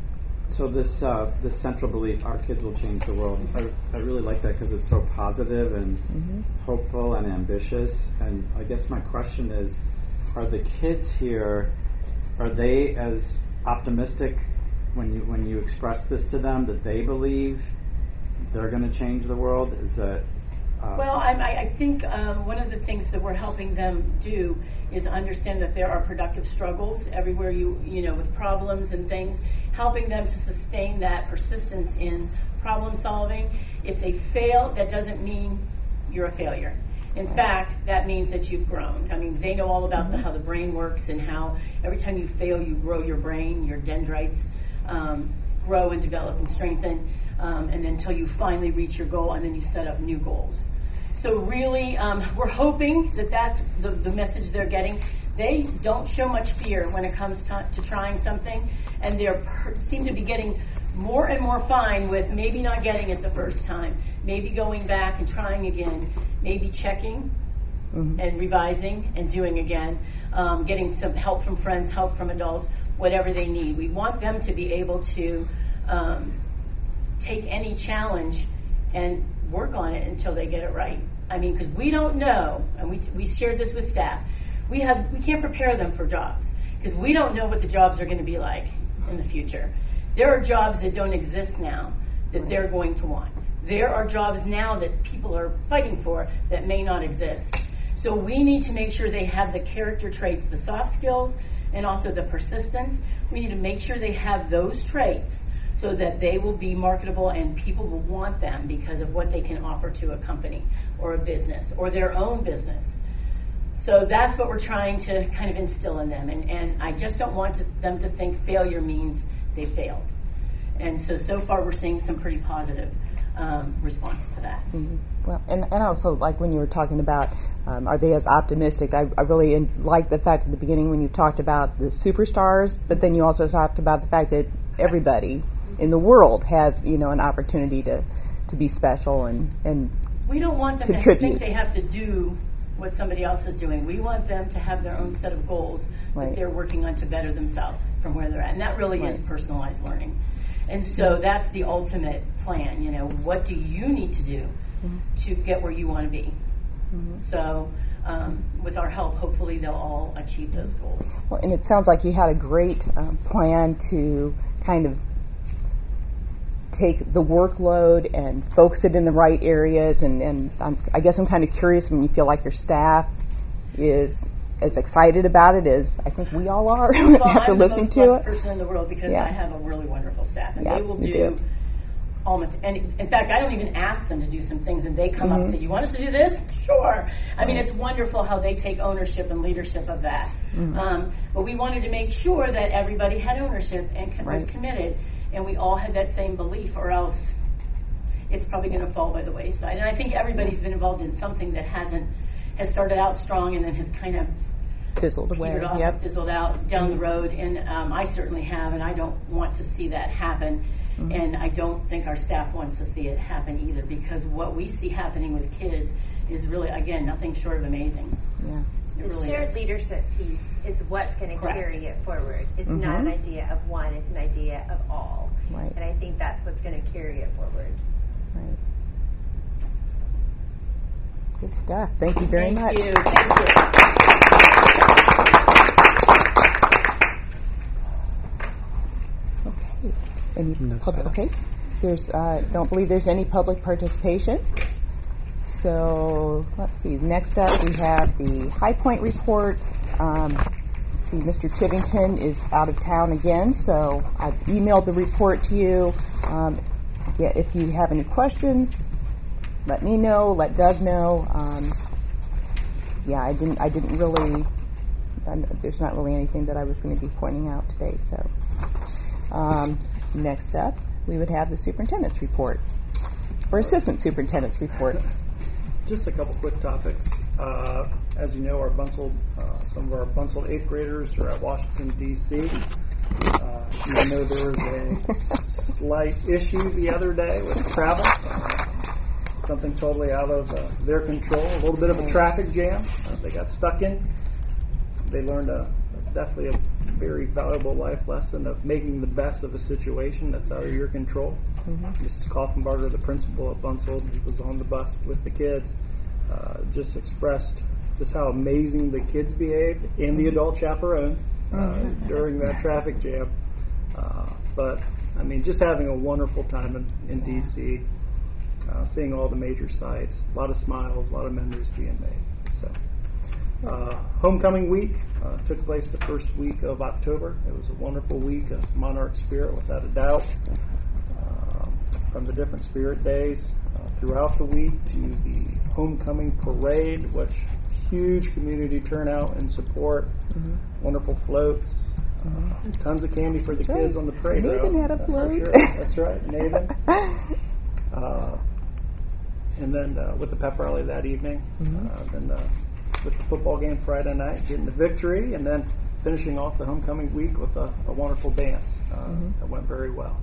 So this uh, this central belief, our kids will change the world. I, I really like that because it's so positive and mm-hmm. hopeful and ambitious. And I guess my question is, are the kids here, are they as optimistic when you when you express this to them that they believe they're going to change the world? Is that uh, well, I, I think um, one of the things that we're helping them do is understand that there are productive struggles everywhere you you know with problems and things, helping them to sustain that persistence in problem solving. If they fail, that doesn't mean you're a failure. In fact, that means that you've grown. I mean, they know all about the, how the brain works and how every time you fail, you grow your brain, your dendrites um, grow and develop and strengthen, um, and then until you finally reach your goal, and then you set up new goals. So really, um, we're hoping that that's the, the message they're getting. They don't show much fear when it comes to, to trying something, and they seem to be getting more and more fine with maybe not getting it the first time, maybe going back and trying again, maybe checking mm-hmm. and revising and doing again, um, getting some help from friends, help from adults, whatever they need. We want them to be able to um, take any challenge and work on it until they get it right. I mean, because we don't know, and we we shared this with staff, we have we can't prepare them for jobs because we don't know what the jobs are going to be like in the future. There are jobs that don't exist now that they're going to want. There are jobs now that people are fighting for that may not exist. So we need to make sure they have the character traits, the soft skills, and also the persistence. We need to make sure they have those traits so that they will be marketable and people will want them because of what they can offer to a company or a business or their own business. So that's what we're trying to kind of instill in them. And, and I just don't want to, them to think failure means they failed. And so, so far we're seeing some pretty positive um, response to that. Mm-hmm. Well, and, and also, like when you were talking about, um, are they as optimistic? I, I really in, liked the fact at the beginning when you talked about the superstars, but then you also talked about the fact that everybody in the world has, you know, an opportunity to, to be special and, and we don't want them contribute. to think they have to do what somebody else is doing. We want them to have their own set of goals right. that they're working on to better themselves from where they're at. And that really right. is personalized learning. And so mm-hmm. that's the ultimate plan. You know, what do you need to do mm-hmm. to get where you want to be? Mm-hmm. So um, with our help, hopefully they'll all achieve those goals. Well, and it sounds like you had a great um, plan to kind of take the workload and focus it in the right areas. And, and I'm, I guess I'm kind of curious when you feel like your staff is as excited about it as I think we all are well, after I'm listening the most to it. person in the world because yeah. I have a really wonderful staff, and yeah, they will do, do almost any. In fact, I don't even ask them to do some things, and they come Mm-hmm. up and say, "You want us to do this? Sure." I mean, it's wonderful how they take ownership and leadership of that. Mm-hmm. Um, but we wanted to make sure that everybody had ownership and co- was Right. committed, and we all had that same belief, or else it's probably going to fall by the wayside. And I think everybody's been involved in something that hasn't has started out strong and then has kind of Fizzled away. petered off, Yep. fizzled out down the road, and um, I certainly have, and I don't want to see that happen, Mm-hmm. and I don't think our staff wants to see it happen either, because what we see happening with kids is really, again, nothing short of amazing. Yeah. It The really shared is. leadership piece is what's going to Correct. carry it forward. It's Mhm. not an idea of one, it's an idea of all. Right. And I think that's what's going to carry it forward. Right. Good stuff. Thank you very Thank much. you. Thank you. Okay. Any No public? silence. Okay. There's. Uh, don't believe there's any public participation. So let's see. Next up, we have the High Point report. Um, let's see, Mister Chivington is out of town again, so I've emailed the report to you. Um, yeah, if you have any questions, let me know. Let Doug know. Um, yeah, I didn't. I didn't really. I, there's not really anything that I was going to be pointing out today. So um, next up, we would have the superintendent's report, or assistant superintendent's report. Just a couple quick topics. Uh, as you know, our Bunseled, uh, some of our Bunseled eighth graders are at Washington, D C Uh, you know there was a slight issue the other day with travel. Uh, something totally out of uh, their control. A little bit of a traffic jam uh, they got stuck in. They learned a, definitely a very valuable life lesson of making the best of a situation that's out of your control. Mm-hmm. Missus Kaufenbarger, the principal at Bunseled, who was on the bus with the kids, uh, just expressed just how amazing the kids behaved and the adult chaperones uh, mm-hmm. during that traffic jam. Uh, but, I mean, just having a wonderful time in, in D C, uh, seeing all the major sites, a lot of smiles, a lot of memories being made. So, uh, homecoming week uh, took place the first week of October. It was a wonderful week of Monarch spirit, without a doubt. From the different spirit days uh, throughout the week to the homecoming parade, which huge community turnout and support, mm-hmm. wonderful floats, mm-hmm. uh, tons of candy for the That's kids right. on the parade. Naven had a That's float. for sure. That's right, Naven. Uh, and then uh, with the pep rally that evening, mm-hmm. uh, then uh, with the football game Friday night, getting the victory, and then finishing off the homecoming week with a, a wonderful dance uh, mm-hmm. that went very well.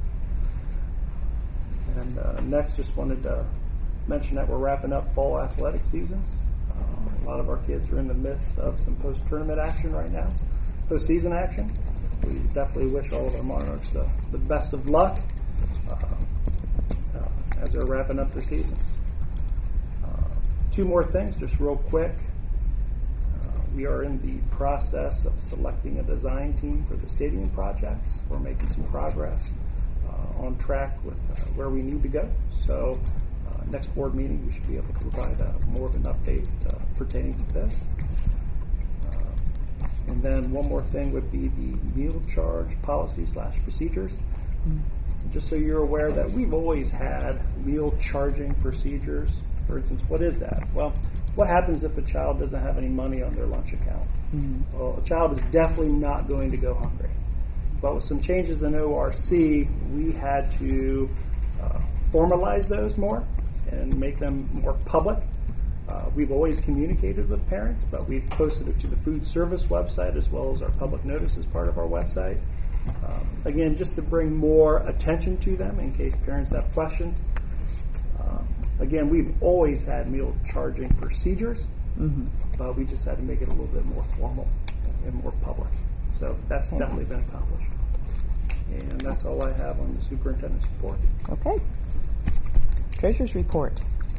And uh, next, just wanted to mention that we're wrapping up fall athletic seasons. Uh, a lot of our kids are in the midst of some post-tournament action right now, post-season action. We definitely wish all of our Monarchs the, the best of luck uh, uh, as they're wrapping up their seasons. Uh, two more things, just real quick. Uh, we are in the process of selecting a design team for the stadium projects. We're making some progress. Uh, on track with uh, where we need to go. So uh, next board meeting, we should be able to provide uh, more of an update uh, pertaining to this. Uh, and then one more thing would be the meal charge policy slash procedures. Mm-hmm. Just so you're aware that we've always had meal charging procedures. For instance, what is that? Well, what happens if a child doesn't have any money on their lunch account? Mm-hmm. Well, a child is definitely not going to go hungry. But with some changes in O R C, we had to uh, formalize those more and make them more public. Uh, we've always communicated with parents, but we've posted it to the food service website as well as our public notices part of our website. Um, again, just to bring more attention to them in case parents have questions. Um, again, we've always had meal charging procedures, mm-hmm. but we just had to make it a little bit more formal and more public. So that's definitely been accomplished. And that's all I have on the superintendent's report. Okay. Treasurer's report.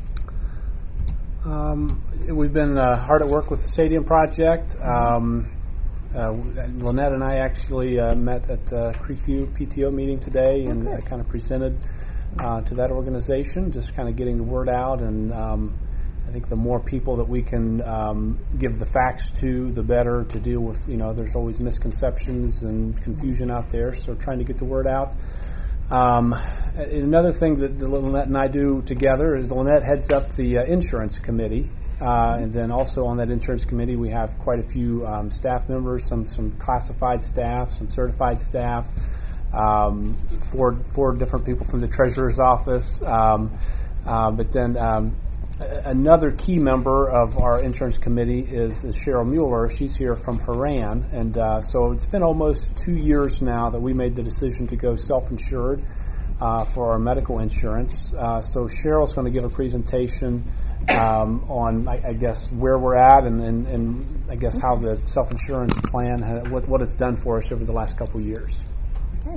Um, we've been uh, hard at work with the stadium project. Um, uh, Lynette and I actually uh, met at uh, Creekview P T O meeting today and okay. uh, kind of presented uh, to that organization, just kind of getting the word out. And um, I think the more people that we can um, give the facts to, the better to deal with. You know, there's always misconceptions and confusion out there, so trying to get the word out. Um, another thing that Lynette and I do together is Lynette heads up the uh, insurance committee. Uh, and then also on that insurance committee, we have quite a few um, staff members, some some classified staff, some certified staff, um, four four different people from the treasurer's office. Um, uh, but then um, a- another key member of our insurance committee is, is Cheryl Mueller. She's here from Haran, and uh, so it's been almost two years now that we made the decision to go self-insured uh, for our medical insurance. Uh, so Cheryl's going to give a presentation Um, on, I, I guess, where we're at and, and, and I guess how the self-insurance plan, ha- what, what it's done for us over the last couple of years. Okay.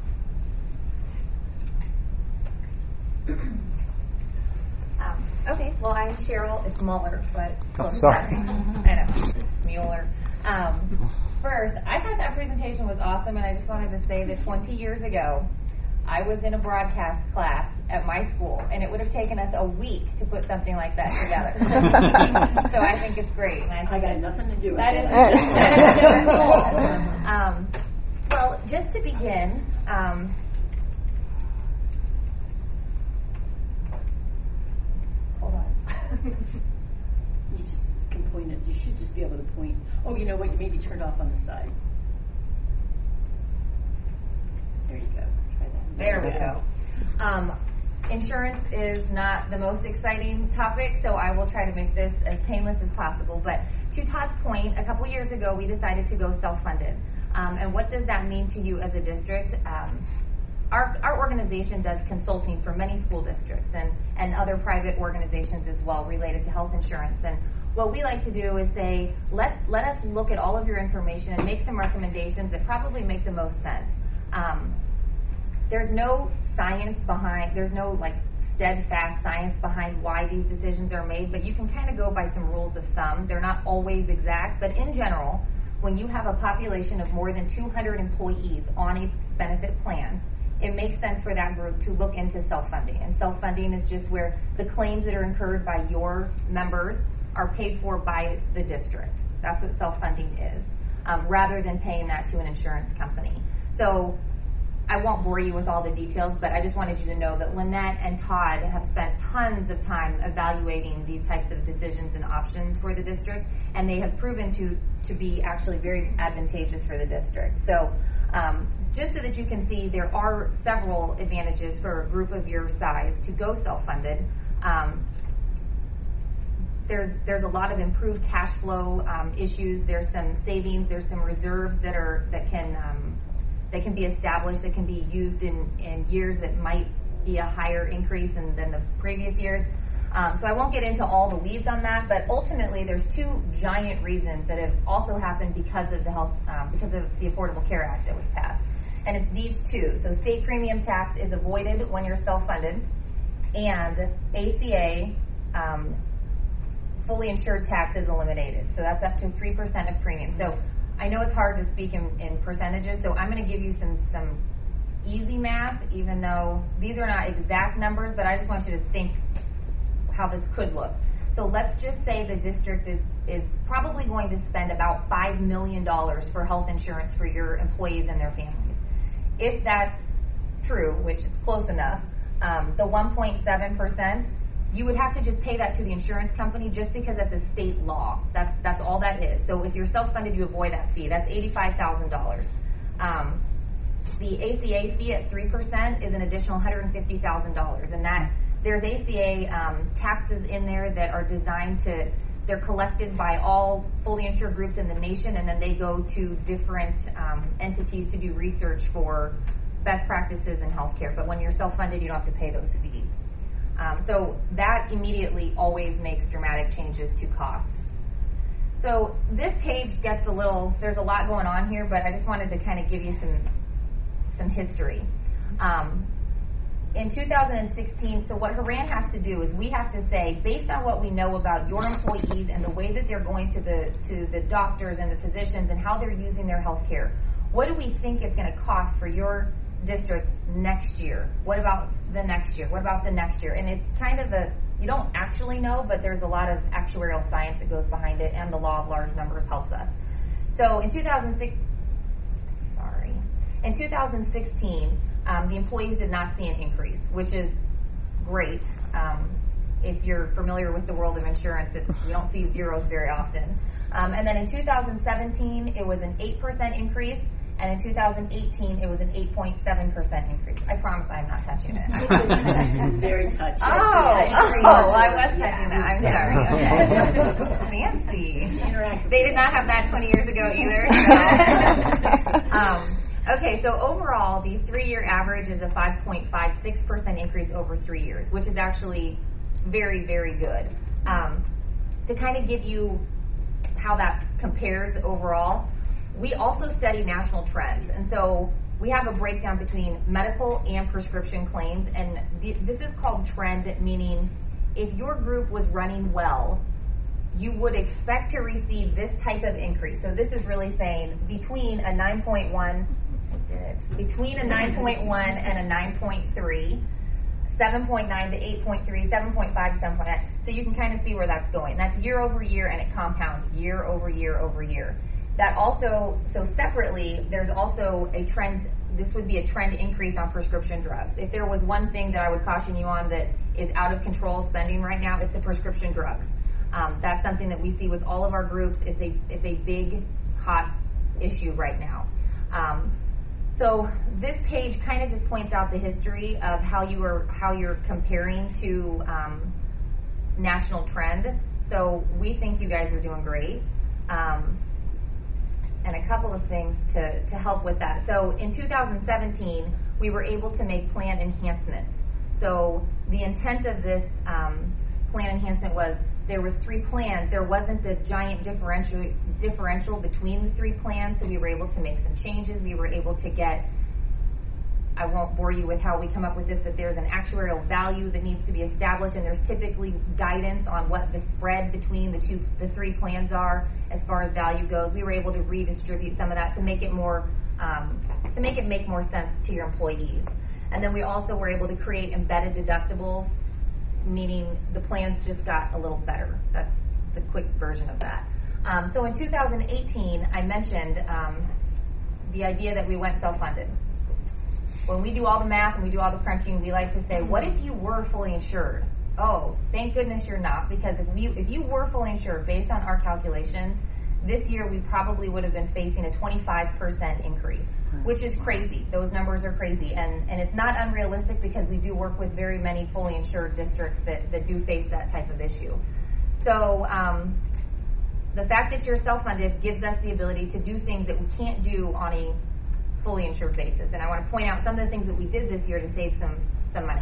Um, okay, well, I'm Cheryl. It's Mueller, but Oh, sorry. I know, Mueller. Um, first, I thought that presentation was awesome, and I just wanted to say that twenty years ago, I was in a broadcast class at my school, and it would have taken us a week to put something like that together. So I think it's great. And I, think I got nothing to do with that it. is, that is so cool. Um, well, just to begin, um, hold on. You just can point it. You should just be able to point. Oh, you know what? You may be turned off on the side. There you go. Try that. There we go. Um, insurance is not the most exciting topic, so I will try to make this as painless as possible. But to Todd's point, a couple years ago, we decided to go self-funded. Um, and what does that mean to you as a district? Um, our, our organization does consulting for many school districts and, and other private organizations as well related to health insurance. And what we like to do is say, let, let us look at all of your information and make some recommendations that probably make the most sense. Um, There's no science behind, there's no like steadfast science behind why these decisions are made, but you can kind of go by some rules of thumb. They're not always exact, but in general, when you have a population of more than two hundred employees on a benefit plan, it makes sense for that group to look into self-funding. And self-funding is just where the claims that are incurred by your members are paid for by the district. That's what self-funding is, um, rather than paying that to an insurance company. So I won't bore you with all the details, but I just wanted you to know that Lynette and Todd have spent tons of time evaluating these types of decisions and options for the district, and they have proven to, to be actually very advantageous for the district. So um, just so that you can see, there are several advantages for a group of your size to go self-funded. Um, there's there's a lot of improved cash flow um, issues. There's some savings. There's some reserves that are that can um, that can be established, that can be used in, in years that might be a higher increase than, than the previous years. Um, so I won't get into all the weeds on that, but ultimately there's two giant reasons that have also happened because of the health, um, because of the Affordable Care Act that was passed. And it's these two. So state premium tax is avoided when you're self-funded, and A C A, um, fully insured tax is eliminated. So that's up to three percent of premium. So I know it's hard to speak in, in percentages, so I'm going to give you some, some easy math, even though these are not exact numbers, but I just want you to think how this could look. So let's just say the district is, is probably going to spend about five million dollars for health insurance for your employees and their families. If that's true, which is close enough, um, the one point seven percent, you would have to just pay that to the insurance company just because that's a state law. That's that's all that is. So if you're self-funded, you avoid that fee. That's eighty-five thousand dollars. Um, the A C A fee at three percent is an additional one hundred fifty thousand dollars. And that there's A C A um, taxes in there that are designed to, they're collected by all fully insured groups in the nation, and then they go to different um, entities to do research for best practices in healthcare. But when you're self-funded, you don't have to pay those fees. Um, so that immediately always makes dramatic changes to cost. So this page gets a little, there's a lot going on here, but I just wanted to kind of give you some some history. Um, in two thousand sixteen, so what Haran has to do is we have to say, based on what we know about your employees and the way that they're going to the to the doctors and the physicians and how they're using their health care, what do we think it's going to cost for your district next year? What about the next year? What about the next year? And it's kind of a, you don't actually know, but there's a lot of actuarial science that goes behind it, and the law of large numbers helps us. So in two thousand six, sorry, in two thousand sixteen, Um, the employees did not see an increase, which is great. Um, if you're familiar with the world of insurance, it, you don't see zeros very often. Um, and then in two thousand seventeen, it was an eight percent increase, and in two thousand eighteen, it was an eight point seven percent increase. I promise I'm not touching it. It's very touchy. Oh, oh, well, I was touching that. I'm sorry. Okay. Fancy. They did not have that twenty years ago either. So. um, okay, so overall, the three-year average is a five point five six percent increase over three years, which is actually very, very good. Um, to kind of give you how that compares overall, we also study national trends. And so we have a breakdown between medical and prescription claims. And th- this is called trend, meaning if your group was running well, you would expect to receive this type of increase. So this is really saying between a nine point one, I did it, between a nine point one and a nine point three, seven point nine to eight point three, seven point five to seven point nine. So you can kind of see where that's going. That's year over year, and it compounds year over year over year. That also, so separately, there's also a trend, this would be a trend increase on prescription drugs. If there was one thing that I would caution you on that is out of control spending right now, it's the prescription drugs. Um, that's something that we see with all of our groups. It's a it's a big, hot issue right now. Um, So this page kind of just points out the history of how you are how you're comparing to um, national trend. So we think you guys are doing great, um, and a couple of things to to help with that. So in two thousand seventeen, we were able to make plan enhancements. So the intent of this um, plan enhancement was there was three plans. There wasn't a giant differential differential between the three plans, so we were able to make some changes. We were able to get, I won't bore you with how we come up with this, but there's an actuarial value that needs to be established, and there's typically guidance on what the spread between the two, the three plans are as far as value goes. We were able to redistribute some of that to make it more, um, to make it make more sense to your employees. And then we also were able to create embedded deductibles, meaning the plans just got a little better. That's the quick version of that. Um, so in two thousand eighteen, I mentioned um, the idea that we went self-funded. When we do all the math and we do all the crunching, we like to say, what if you were fully insured? Oh, thank goodness you're not, because if we if you were fully insured, based on our calculations, this year we probably would have been facing a twenty-five percent increase, which is crazy. Those numbers are crazy, and, and it's not unrealistic because we do work with very many fully insured districts that, that do face that type of issue. So um, the fact that you're self-funded gives us the ability to do things that we can't do on a fully insured basis. And I want to point out some of the things that we did this year to save some, some money.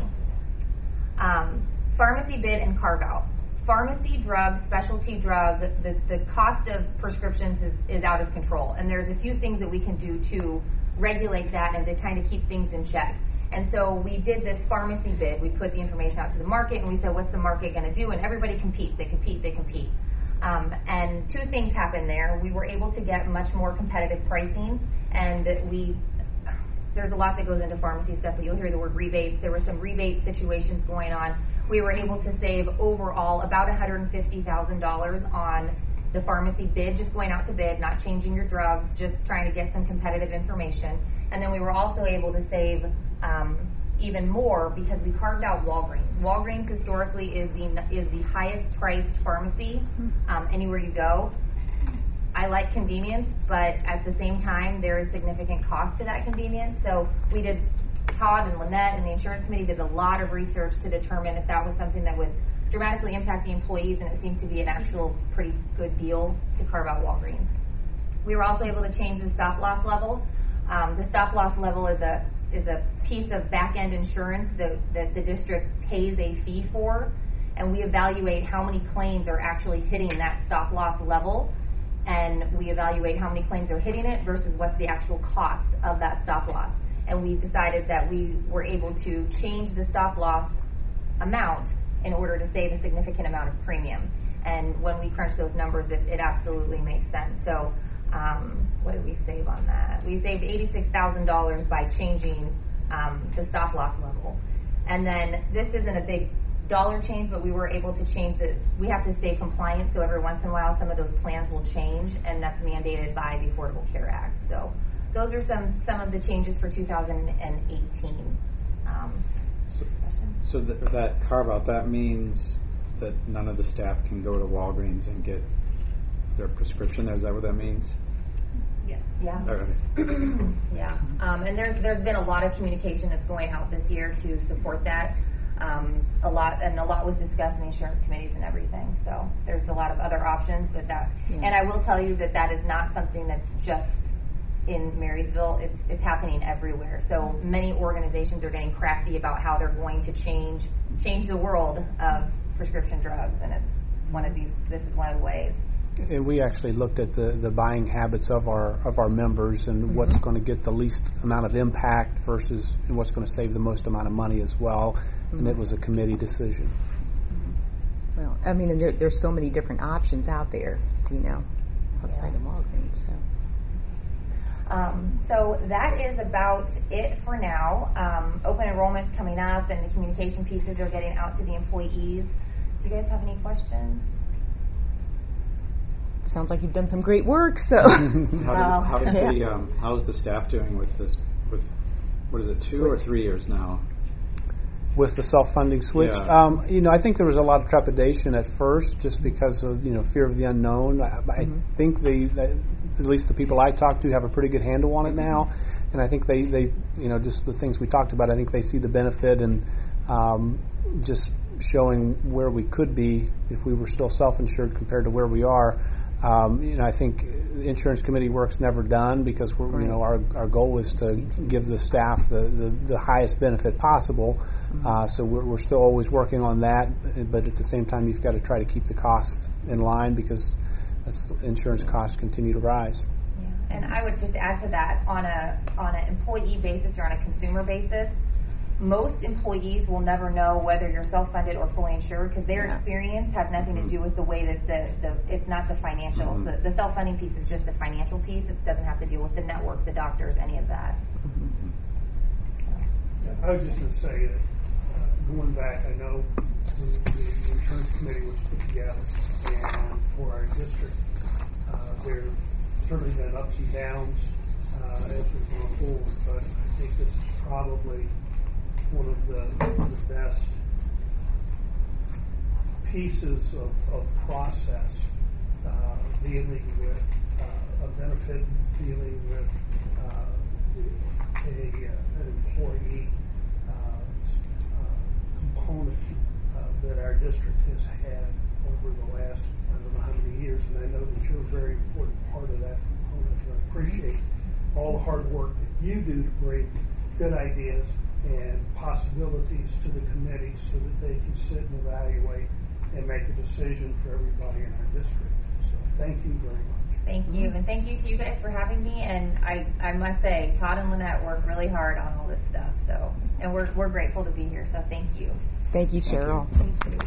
Um, pharmacy bid and carve-out. Pharmacy drug, specialty drug, the, the cost of prescriptions is, is out of control. And there's a few things that we can do to regulate that and to kind of keep things in check. And so we did this pharmacy bid. We put the information out to the market and we said, what's the market going to do? And everybody competes. They compete. They compete. Um, and two things happened there. We were able to get much more competitive pricing, and we there's a lot that goes into pharmacy stuff, but you'll hear the word rebates. There were some rebate situations going on. We were able to save overall about one hundred fifty thousand dollars on the pharmacy bid, just going out to bid, not changing your drugs, just trying to get some competitive information. And then we were also able to save um, even more because we carved out Walgreens. Walgreens historically is the is the highest priced pharmacy um, anywhere you go. I like convenience, but at the same time, there is significant cost to that convenience. So we did, Todd and Lynette and the insurance committee did a lot of research to determine if that was something that would dramatically impact the employees, and it seemed to be an actual pretty good deal to carve out Walgreens. We were also able to change the stop loss level. Um, the stop loss level is a is a piece of back-end insurance that, that the district pays a fee for, and we evaluate how many claims are actually hitting that stop loss level, and we evaluate how many claims are hitting it versus what's the actual cost of that stop loss. And we decided that we were able to change the stop loss amount in order to save a significant amount of premium. And when we crunch those numbers, it, it absolutely makes sense. So um, what did we save on that? We saved eighty-six thousand dollars by changing um, the stop loss level. And then this isn't a big dollar change, but we were able to change the, we have to stay compliant, so every once in a while some of those plans will change, and that's mandated by the Affordable Care Act. So those are some some of the changes for two thousand eighteen. Um, So, so th- that carve out, that means that none of the staff can go to Walgreens and get their prescription there. Is that what that means? yeah. Yeah. Okay. Yeah, um, and there's there's been a lot of communication that's going out this year to support that. Um, a lot and a lot was discussed in the insurance committees and everything. So there's a lot of other options, but that. Yeah. And I will tell you that that is not something that's just in Marysville. It's it's happening everywhere. So many organizations are getting crafty about how they're going to change change the world of prescription drugs, and it's one of these. This is one of the ways. And we actually looked at the, the buying habits of our of our members and mm-hmm. what's going to get the least amount of impact versus what's going to save the most amount of money as well. Mm-hmm. And it was a committee decision. Mm-hmm. Well, I mean, and there, there's so many different options out there, you know, outside yeah. of Walgreens. So. Um, so that is about it for now. Um, open enrollment's coming up, and the communication pieces are getting out to the employees. Do you guys have any questions? Sounds like you've done some great work. So, how, did, Well, how is yeah. the um, how's the staff doing with this? With what is it, two or three years now? With the self-funding switch, Yeah. um, you know, I think there was a lot of trepidation at first, just because of you know fear of the unknown. I, I Mm-hmm. think they, they, at least the people I talked to, have a pretty good handle on it now, and I think they, they, you know, just the things we talked about. I think they see the benefit and um, just showing where we could be if we were still self-insured compared to where we are. Um, you know, I think the insurance committee work's never done because we're, Right. you know, our our goal is to give the staff the, the, the highest benefit possible. Mm-hmm. Uh, so we're, we're still always working on that, but at the same time, you've got to try to keep the costs in line because as insurance costs continue to rise. Yeah. And I would just add to that, on a on an employee basis or on a consumer basis, most employees will never know whether you're self-funded or fully insured because their Yeah. experience has nothing to do with the way that the, the it's not the financial. Mm-hmm. So the self-funding piece is just the financial piece. It doesn't have to deal with the network, the doctors, any of that. Yeah, I was just going to say that uh, going back, I know when the, the insurance committee was put together, and for our district, uh, there certainly been ups and downs uh, as we've gone forward, but I think this is probably one of the, the best pieces of, of process uh, dealing with uh, a benefit, dealing with uh, a, an employee uh, uh, component uh, that our district has had over the last, I don't know how many years, and I know that you're a very important part of that component, and I appreciate all the hard work that you do to bring good ideas and possibilities to the committee so that they can sit and evaluate and make a decision for everybody in our district. So thank you very much. Thank you, and thank you to you guys for having me. And I, I must say, Todd and Lynette work really hard on all this stuff. So, and we're we're grateful to be here. So thank you. thank you, Cheryl. Thank you.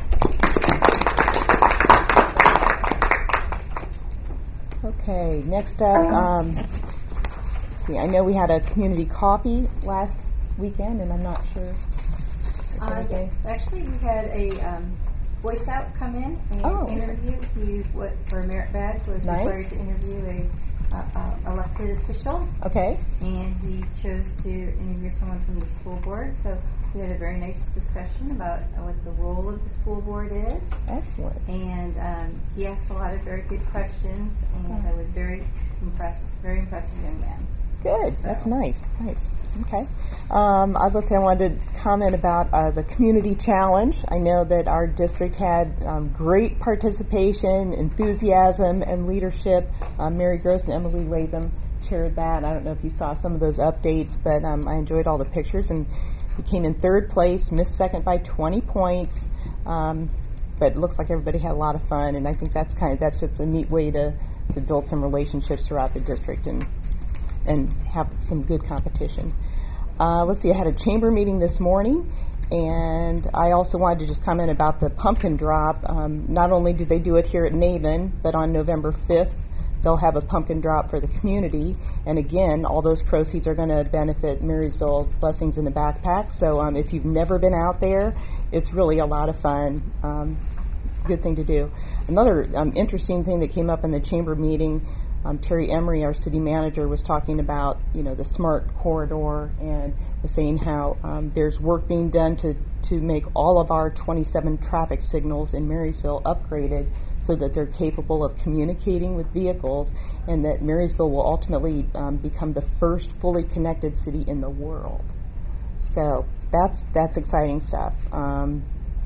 Okay, next up, um, let's see, I know we had a community coffee last weekend, and I'm not sure. Uh, Okay. Actually, we had a um, Boy Scout come in and Oh. interview. He, what, for a merit badge, was Nice. required to interview a uh, uh, elected official, Okay, and he chose to interview someone from the school board. So we had a very nice discussion about uh, what the role of the school board is, excellent. and um, he asked a lot of very good questions, and I was very impressed. Very impressive young man. Good. That's nice. Nice. Okay. Um, I was say I wanted to comment about uh, the community challenge. I know that our district had um, great participation, enthusiasm, and leadership. Um, Mary Gross and Emily Latham chaired that. I don't know if you saw some of those updates, but um, I enjoyed all the pictures. And we came in third place, missed second by twenty points. Um, but it looks like everybody had a lot of fun, and I think that's kind of that's just a neat way to, to build some relationships throughout the district and. and have some good competition. Uh, let's see, I had a chamber meeting this morning, and I also wanted to just comment about the pumpkin drop. Um, not only do they do it here at Naven, but on November fifth, they'll have a pumpkin drop for the community. And again, all those proceeds are going to benefit Marysville Blessings in the Backpack. So um, if you've never been out there, it's really a lot of fun. Um, good thing to do. Another um, interesting thing that came up in the chamber meeting Um, Terry Emery, our city manager, was talking about, you know, the smart corridor, and was saying how um, there's work being done to, to make all of our twenty-seven traffic signals in Marysville upgraded so that they're capable of communicating with vehicles, and that Marysville will ultimately um, become the first fully connected city in the world. So that's that's exciting stuff. Um,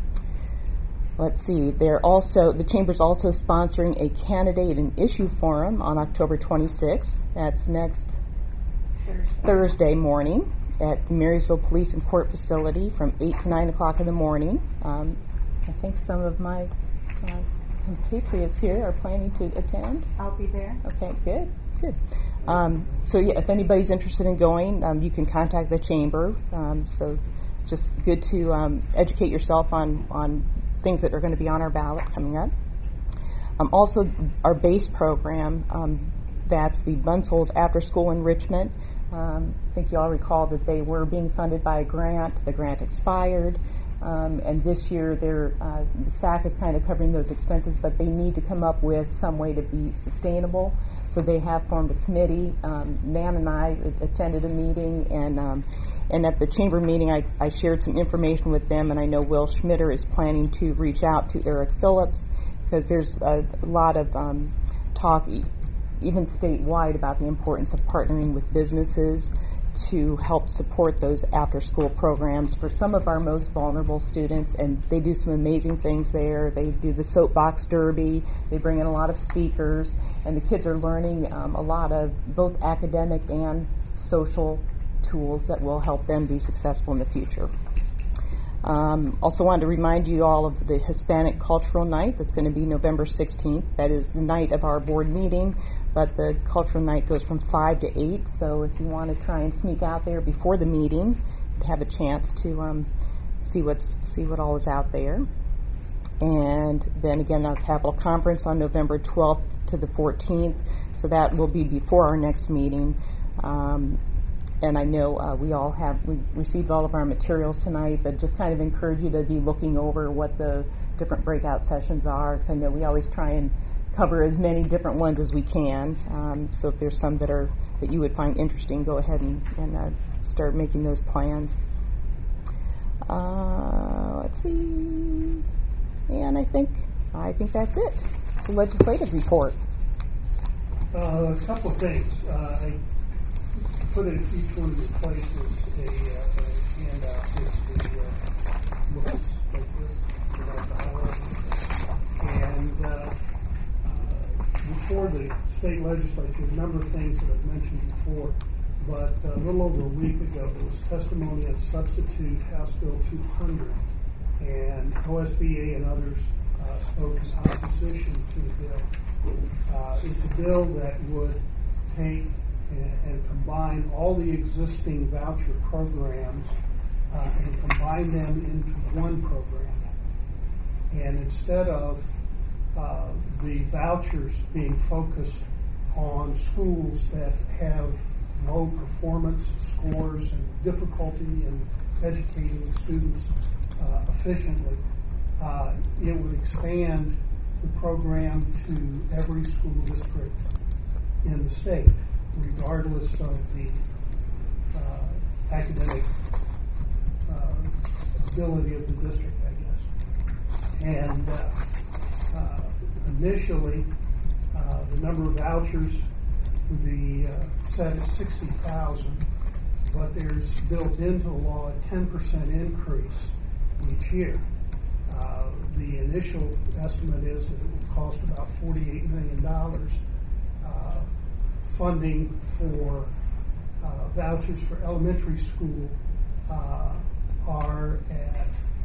Let's see, they're also, the Chamber's also sponsoring a candidate and issue forum on October twenty-sixth. That's next Thursday, Thursday morning at the Marysville Police and Court Facility from eight to nine o'clock in the morning. Um, I think some of my uh, compatriots here are planning to attend. I'll be there. Okay, good, good. Um, so yeah, if anybody's interested in going, um, you can contact the Chamber. Um, so just good to um, educate yourself on, on things that are going to be on our ballot coming up. Um, also, our BASE program, um, that's the Bunsold After School Enrichment. Um, I think you all recall that they were being funded by a grant. The grant expired, um, and this year they're, uh, the S A C is kind of covering those expenses, but they need to come up with some way to be sustainable. So they have formed a committee. Um, Nan and I attended a meeting, and um, And at the Chamber meeting, I, I shared some information with them, and I know Will Schmitter is planning to reach out to Eric Phillips, because there's a, a lot of um, talk, e- even statewide, about the importance of partnering with businesses to help support those after-school programs for some of our most vulnerable students, and they do some amazing things there. They do the soapbox derby. They bring in a lot of speakers, and the kids are learning um, a lot of both academic and social tools that will help them be successful in the future. Um, also wanted to remind you all of the Hispanic Cultural Night that's going to be November sixteenth. That is the night of our board meeting, but the cultural night goes from five to eight, so if you want to try and sneak out there before the meeting, you'd have a chance to um, see what's see what all is out there. And then again, our Capitol Conference on November twelfth to the fourteenth, so that will be before our next meeting. Um, And I know uh, we all have, we received all of our materials tonight, but just kind of encourage you to be looking over what the different breakout sessions are, because I know we always try and cover as many different ones as we can. Um, so if there's some that are that you would find interesting, go ahead and, and uh, start making those plans. Uh, let's see, and I think I think that's it. It's a legislative report. Uh, a couple of things. Uh, I put in each one of your places a, uh, a handout with the uh, books like this, like the highlight. And uh, uh, before the state legislature, a number of things that I've mentioned before, but a little over a week ago, there was testimony of substitute House Bill two hundred, and O S B A and others uh, spoke in opposition to the bill. Uh, it's a bill that would take and, and combine all the existing voucher programs uh, and combine them into one program. And instead of uh, the vouchers being focused on schools that have low performance scores and difficulty in educating students uh, efficiently, uh, it would expand the program to every school district in the state, regardless of the uh, academic uh, ability of the district, I guess. And uh, uh, initially, uh, the number of vouchers would be uh, set at sixty thousand, but there's built into the law a ten percent increase each year. Uh, the initial estimate is that it would cost about forty-eight million dollars. Uh, funding for uh, vouchers for elementary school uh, are at,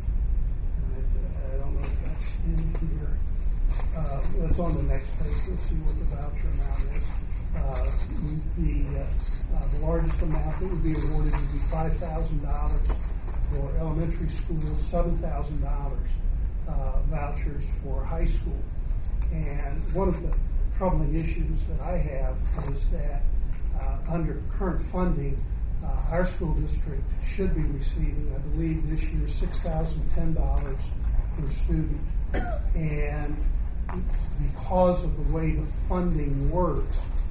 I, I don't know if that's in here, uh, that's on the next page. Let's see what the voucher amount is. Uh, the, uh, uh, the largest amount that would be awarded would be five thousand dollars for elementary school, seven thousand dollars uh, vouchers for high school. And one of the troubling issues that I have is that uh, under current funding, uh, our school district should be receiving, I believe this year, six thousand ten dollars per student. And because of the way the funding works,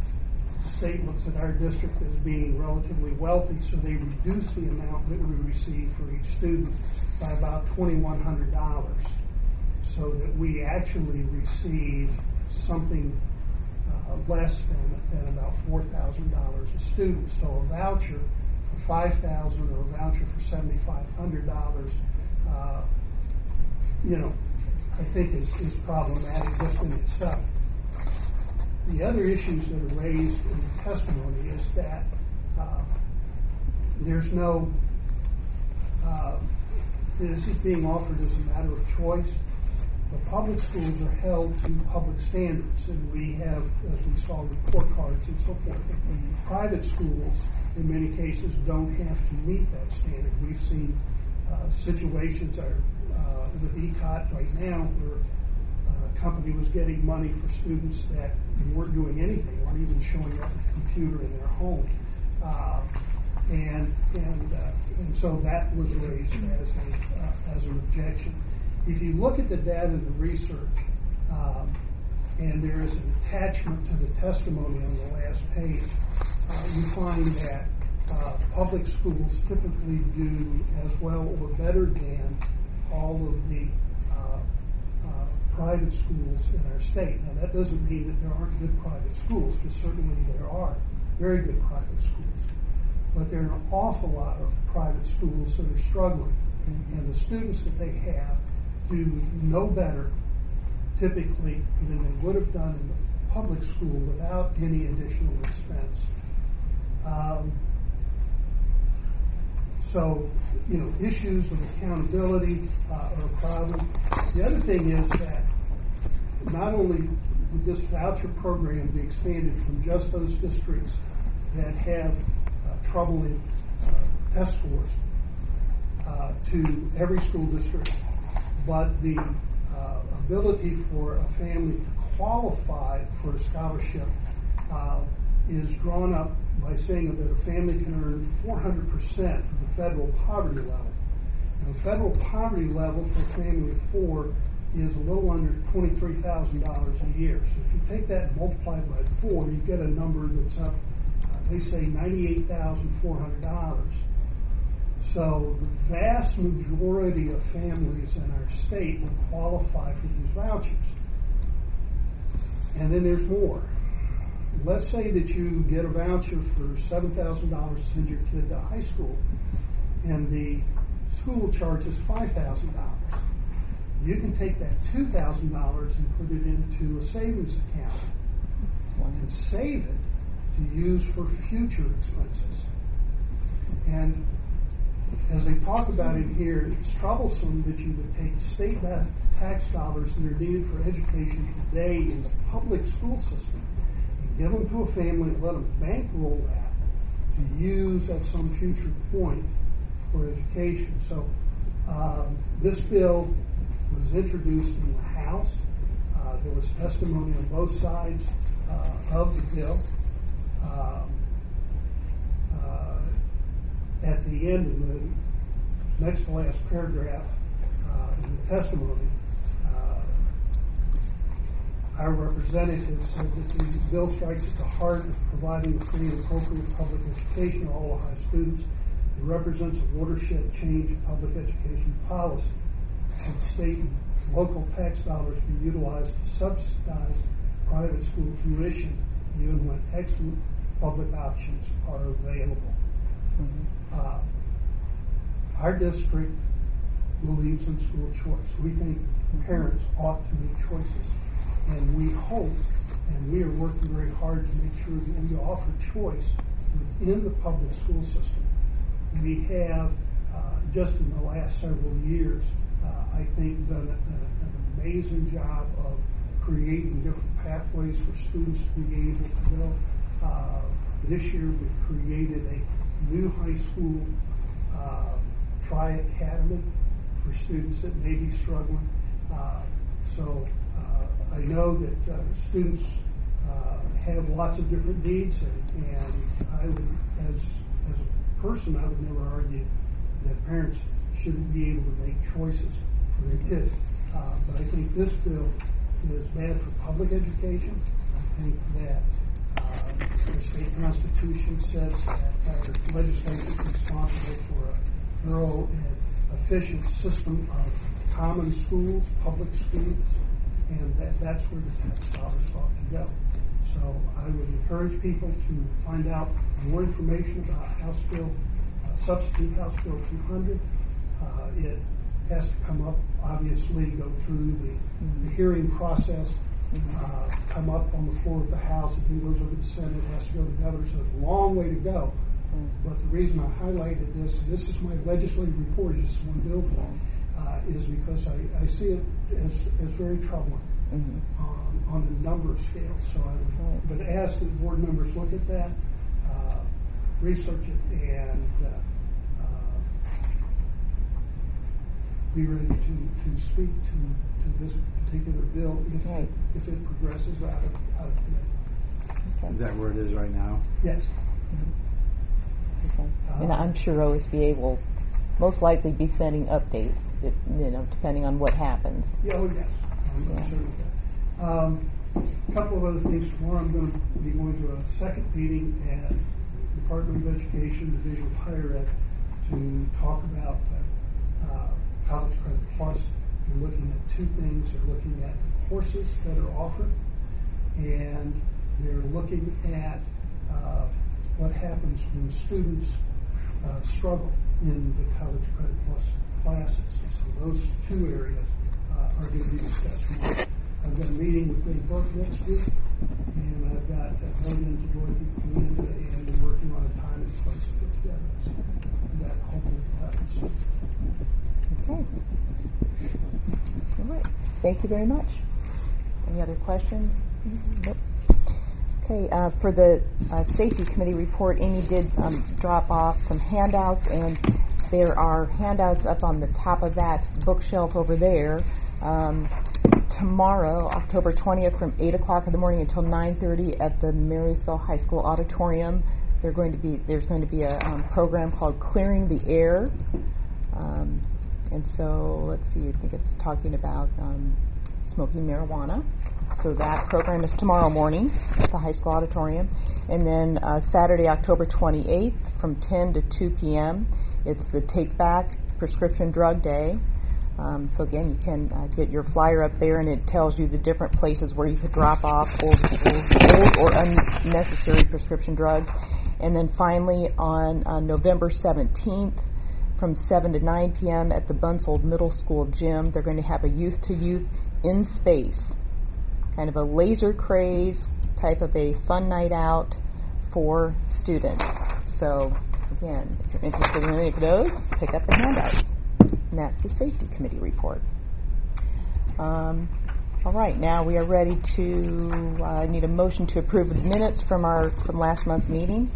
state looks at our district as being relatively wealthy, so they reduce the amount that we receive for each student by about twenty-one hundred dollars, so that we actually receive something uh, less than, than about four thousand dollars a student. So a voucher for five thousand dollars or a voucher for seventy-five hundred dollars, uh, you know, I think is, is problematic just in itself. The other issues that are raised in the testimony is that uh, there's no, uh, this is being offered as a matter of choice. The public schools are held to public standards, and we have, as we saw, report cards and so forth. Mm-hmm. Private schools, in many cases, don't have to meet that standard. We've seen uh, situations are, uh, with E C O T right now where a company was getting money for students that weren't doing anything, weren't even showing up with a computer in their home. Uh, and and uh, and so that was raised as a uh, as an objection. If you look at the data and the research, um, and there is an attachment to the testimony on the last page, uh, you find that uh, public schools typically do as well or better than all of the uh, uh, private schools in our state. Now, that doesn't mean that there aren't good private schools, because certainly there are very good private schools. But there are an awful lot of private schools that are struggling, and, and the students that they have do no better, typically, than they would have done in the public school without any additional expense. Um, so, you know, issues of accountability uh, are a problem. The other thing is that not only would this voucher program be expanded from just those districts that have uh, trouble in uh, test scores uh, to every school district, but the uh, ability for a family to qualify for a scholarship uh, is drawn up by saying that a family can earn four hundred percent of the federal poverty level. And the federal poverty level for a family of four is a little under twenty-three thousand dollars a year. So if you take that and multiply it by four, you get a number that's up, uh, they say ninety-eight thousand four hundred dollars. So the vast majority of families in our state would qualify for these vouchers. And then there's more. Let's say that you get a voucher for seven thousand dollars to send your kid to high school, and the school charges five thousand dollars. You can take that two thousand dollars and put it into a savings account and save it to use for future expenses. And as they talk about it here, it's troublesome that you would take state tax dollars that are needed for education today in the public school system and give them to a family and let them bankroll that to use at some future point for education. So um, this bill was introduced in the House. Uh, there was testimony on both sides uh, of the bill. Um, uh, at the end of the next to last paragraph uh, in the testimony, uh, our representative said that the bill strikes at the heart of providing free and appropriate public education to all Ohio students. It represents a watershed change in public education policy. And state and local tax dollars be utilized to subsidize private school tuition, even when excellent public options are available. Mm-hmm. Uh, our district believes in school choice. We think parents ought to make choices, and we hope, and we are working very hard to make sure that we offer choice within the public school system. We have, uh, just in the last several years, uh, I think, done a, a, an amazing job of creating different pathways for students to be able to go. Uh, this year, we've created a new high school uh, tri-academy for students that may be struggling. Uh, so uh, I know that uh, students uh, have lots of different needs, and, and I would, as as a person, I would never argue that parents shouldn't be able to make choices for their kids. Uh, but I think this bill is bad for public education. I think that uh, The state constitution says that our legislature is responsible for a thorough and efficient system of common schools, public schools, and that, that's where the tax dollars ought to go. So I would encourage people to find out more information about House Bill, uh, substitute House Bill two hundred. Uh, it has to come up, obviously, go through the, the hearing process, uh, come up on the floor of the House, and then goes over to the Senate, it has to go to the governor, so it's a long way to go. But the reason I highlighted this, and this is my legislative report, just one bill, uh, is because I, I see it as, as very troubling mm-hmm. um, on a number of scales. So I would, right. but ask the board members look at that, uh, research it, and uh, uh, be ready to, to speak to, to this particular bill if right. it, if it progresses out of out of committee. Okay. Is that where it is right now? Yes. Mm-hmm. Okay. And I'm sure O S B A will most likely be sending updates, if, you know, depending on what happens. Yeah, oh yes. I'm, yeah. I'm sure of that. Um, a couple of other things. Tomorrow I'm going to be going to a second meeting at the Department of Education, Division of Higher Ed, to talk about uh, uh, College Credit Plus. They're looking at two things. They're looking at the courses that are offered, and they're looking at uh, what happens when students uh, struggle in the College Credit Plus classes. So those two areas uh, are going to be discussed tomorrow. I've got a meeting with Ray Burke next week, and I've got uh, Logan to Dorothy Linda, and we're working on a time and place to put together. So that hopefully will happen soon. Okay. All right. Thank you very much. Any other questions? Nope. Okay, uh, for the uh, Safety Committee report, Amy did um, drop off some handouts, and there are handouts up on the top of that bookshelf over there. Um, tomorrow, October twentieth, from eight o'clock in the morning until nine thirty at the Marysville High School Auditorium, they're going to be, there's going to be a um, program called Clearing the Air. Um, and so, let's see, I think it's talking about um, smoking marijuana. So that program is tomorrow morning at the high school auditorium. And then uh, Saturday, October twenty-eighth, from ten to two p.m., it's the Take Back Prescription Drug Day. Um, so again, you can uh, get your flyer up there, and it tells you the different places where you could drop off old, old, old or unnecessary prescription drugs. And then finally, on uh, November seventeenth, from seven to nine p.m. at the Bunsold Middle School gym, they're going to have a youth-to-youth in space, kind of a laser craze type of a fun night out for students. So, again, if you're interested in any of those, pick up the handouts. And that's the Safety Committee report. Um, all right, now we are ready to, I uh, need a motion to approve the minutes from our from last month's meeting.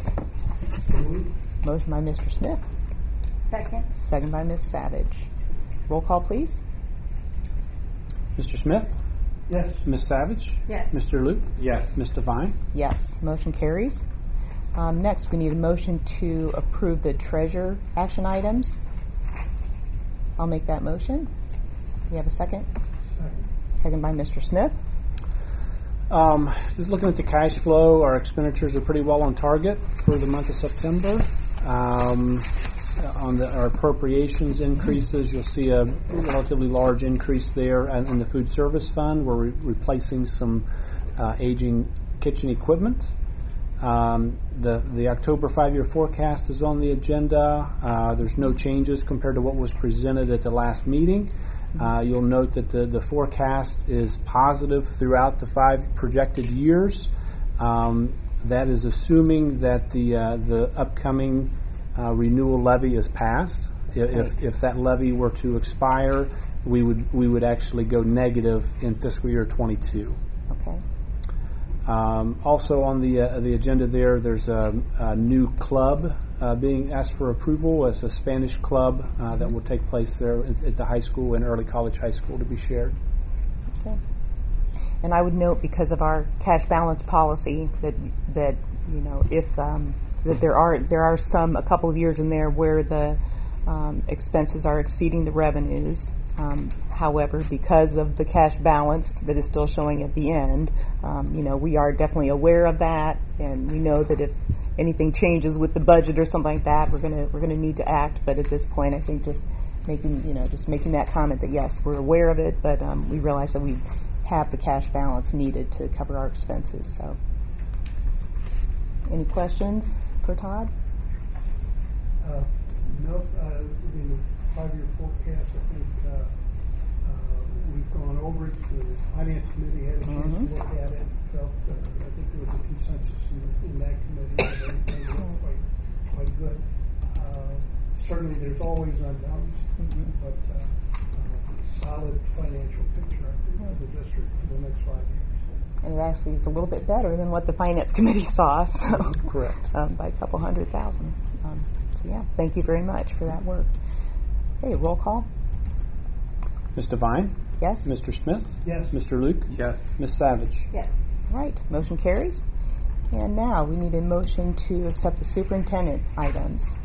Motion by Mister Smith. Second. Second by Miz Savage. Roll call, please. Mister Smith? Yes. Miz Savage? Yes. Mister Luke? Yes. Miz Devine? Yes. Motion carries. Um, next, we need a motion to approve the treasure action items. I'll make that motion. We have a second? Second. Second by Mister Smith. Um, just looking at the cash flow, our expenditures are pretty well on target for the month of September. Um, on the, our appropriations increases, you'll see a relatively large increase there in the food service fund. We're re- replacing some uh, aging kitchen equipment. Um, the, the October five-year forecast is on the agenda. Uh, there's no changes compared to what was presented at the last meeting. Uh, you'll note that the, the forecast is positive throughout the five projected years. Um, that is assuming that the uh, the upcoming uh, renewal levy is passed. If if that levy were to expire, we would we would actually go negative in fiscal year twenty-two. Okay. Um, also on the uh, the agenda there, there's a, a new club uh, being asked for approval. It's a Spanish club uh, that will take place there at the high school and early college high school to be shared. Okay. And I would note, because of our cash balance policy, that that you know if um, that there are there are some a couple of years in there where the um, expenses are exceeding the revenues. Um, However, because of the cash balance that is still showing at the end, um, you know, we are definitely aware of that, and we know that if anything changes with the budget or something like that, we're gonna we're gonna need to act. But at this point, I think just making you know just making that comment that yes, we're aware of it, but um, we realize that we have the cash balance needed to cover our expenses. So, any questions for Todd? Uh, no, uh, in the five-year forecast, I think uh, uh, we've gone over it. The finance committee had a chance Mhm. to look at it. Felt uh, I think there was a consensus in, in that committee that everything looked quite quite good. Uh, certainly, there's always unknowns, Mhm. but uh, uh, solid financial picture I think for the district for the next five years. And it actually is a little bit better than what the finance committee saw. So, Correct. um, by a couple hundred thousand. Um, so yeah, thank you very much for that work. Okay, roll call. Miz Devine? Yes. Mister Smith? Yes. Mister Luke? Yes. Miz Savage? Yes. Right, motion carries. And now we need a motion to accept the superintendent items.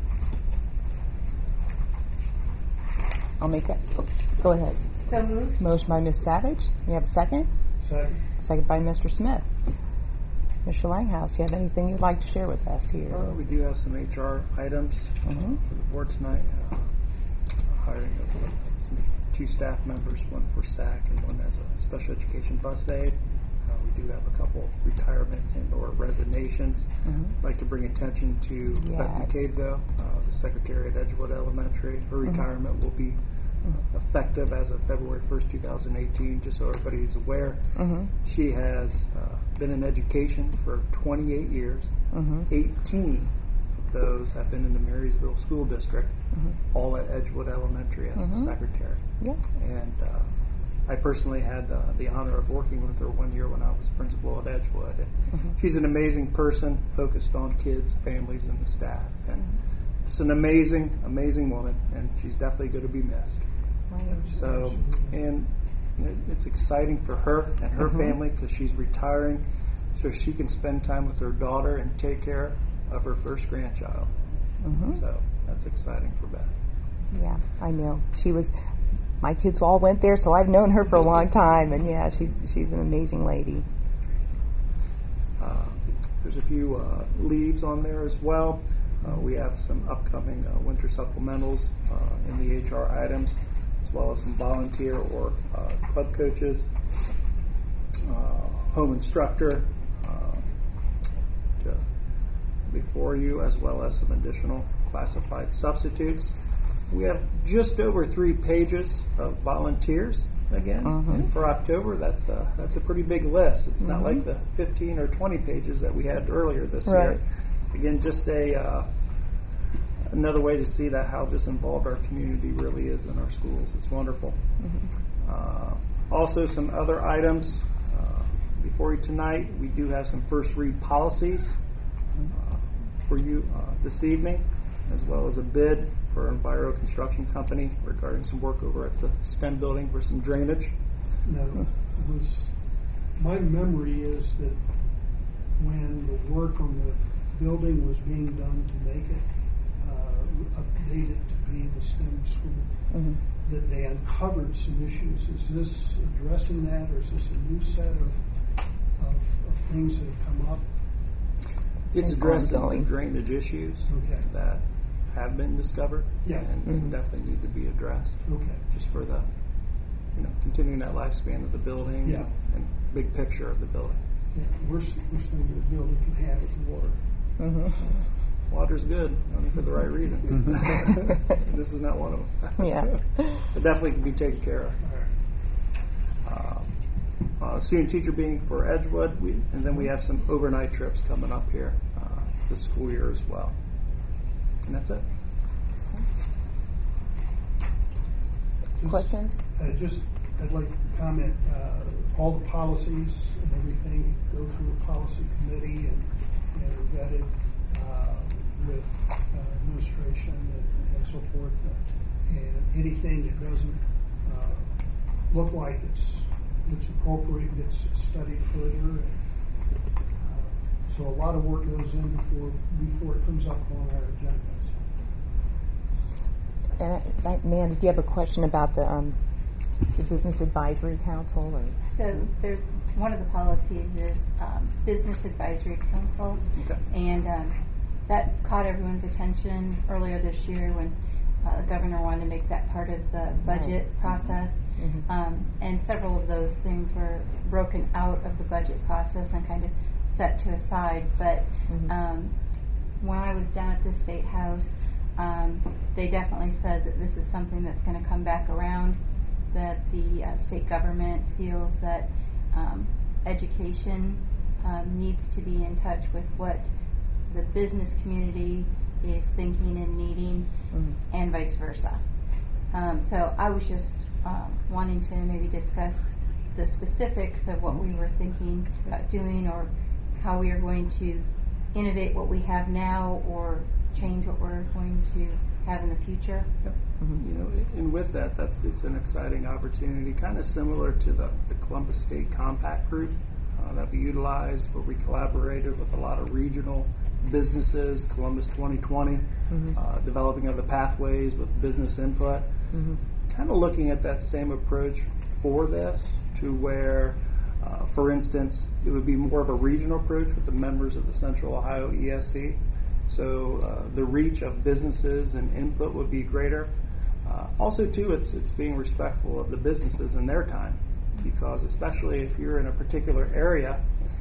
I'll make that. oh, Go ahead. So moved. Motion by Miz Savage. You have a second? Second. Second by Mister Smith. Mister Langhouse, you have anything you'd like to share with us here? Uh, we do have some H R items Mhm. for the board tonight. Uh, hiring of uh, some, two staff members, one for S A C and one as a special education bus aide. Uh, we do have a couple retirements and or resignations. Mhm. I'd like to bring attention to Beth Yes. McCabe, though, uh, the secretary at Edgewood Elementary. Her Mhm. retirement will be uh, effective as of February first, two thousand eighteen, just so everybody is aware. Mhm. She has uh, been in education for twenty-eight years. Mhm. eighteen of those have been in the Marysville School District, Mhm. all at Edgewood Elementary as Mhm. the secretary. Yes. And uh, I personally had uh, the honor of working with her one year when I was principal at Edgewood. And Mhm. she's an amazing person, focused on kids, families, and the staff. And just an amazing, amazing woman, and she's definitely going to be missed. Right. So, and it- it's exciting for her and her Mhm. family because she's retiring, so she can spend time with her daughter and take care of her first grandchild. Mhm. So that's exciting for Beth. Yeah, I know. She was. My kids all went there, so I've known her for a long time, and yeah, she's she's an amazing lady. Uh, there's a few uh, leaves on there as well. Uh, we have some upcoming uh, winter supplementals uh, in the H R items, as well as some volunteer or uh, club coaches, uh, home instructor uh, to, before you, as well as some additional classified substitutes. We have just over three pages of volunteers again, Mhm. and for October, that's a, that's a pretty big list. It's not Mhm. like the fifteen or twenty pages that we had earlier this Right. year. Again, just a uh, another way to see that how just involved our community really is in our schools. It's wonderful. Uh, also, some other items uh, before you tonight. We do have some first read policies uh, for you uh, this evening, as well as a bid for Enviro Construction Company regarding some work over at the STEM building for some drainage. Now, was my memory is that when the work on the building was being done to make it uh, updated to be the STEM school, Mhm. that they uncovered some issues. Is this addressing that, or is this a new set of of, of things that have come up? It's It's addressing the ongoing. drainage issues Okay. that have been discovered Yeah. and, and Mhm. definitely need to be addressed. Okay. Just for the, you know, continuing that lifespan of the building Yeah. and big picture of the building. Yeah, worst, worst thing that a building can have is water. Mhm. Water's good, only for the right reasons. And this is not one of them. Yeah. But definitely can be taken care of. All right. Um, uh, student teacher being for Edgewood, we, and then we have some overnight trips coming up here uh, this school year as well. And that's it. Just- Questions? Uh, just, I'd like to comment, uh, all the policies and everything go through a policy committee and, and are vetted, uh, with, uh, administration and, and so forth. Uh, And anything that doesn't, uh, look like it's, it's appropriate gets studied further. And, uh, so a lot of work goes in before, before it comes up on our agendas. And I, I, man, did you have a question about the um, the Business Advisory Council? Or? So there, one of the policies is um, Business Advisory Council, Okay. and um, that caught everyone's attention earlier this year when uh, the governor wanted to make that part of the budget Right. process. Mm-hmm. Um, and several of those things were broken out of the budget process and kind of set to aside. But Mhm. um, when I was down at the State House, um, they definitely said that this is something that's going to come back around, that the uh, state government feels that um, education um, needs to be in touch with what the business community is thinking and needing, Mhm. and vice versa. Um, so I was just um, wanting to maybe discuss the specifics of what we were thinking about doing, or how we are going to innovate what we have now, or change what we're going to have in the future. You know, and with that, that it's an exciting opportunity, kind of similar to the, the Columbus State Compact Group uh, that we utilized, where we collaborated with a lot of regional businesses, Columbus twenty twenty, Mhm. uh, developing of the pathways with business input. Mhm. Kind of looking at that same approach for this, to where, uh, for instance, it would be more of a regional approach with the members of the Central Ohio E S C. So uh, the reach of businesses and input would be greater. Uh, also, too, it's it's being respectful of the businesses and their time, because especially if you're in a particular area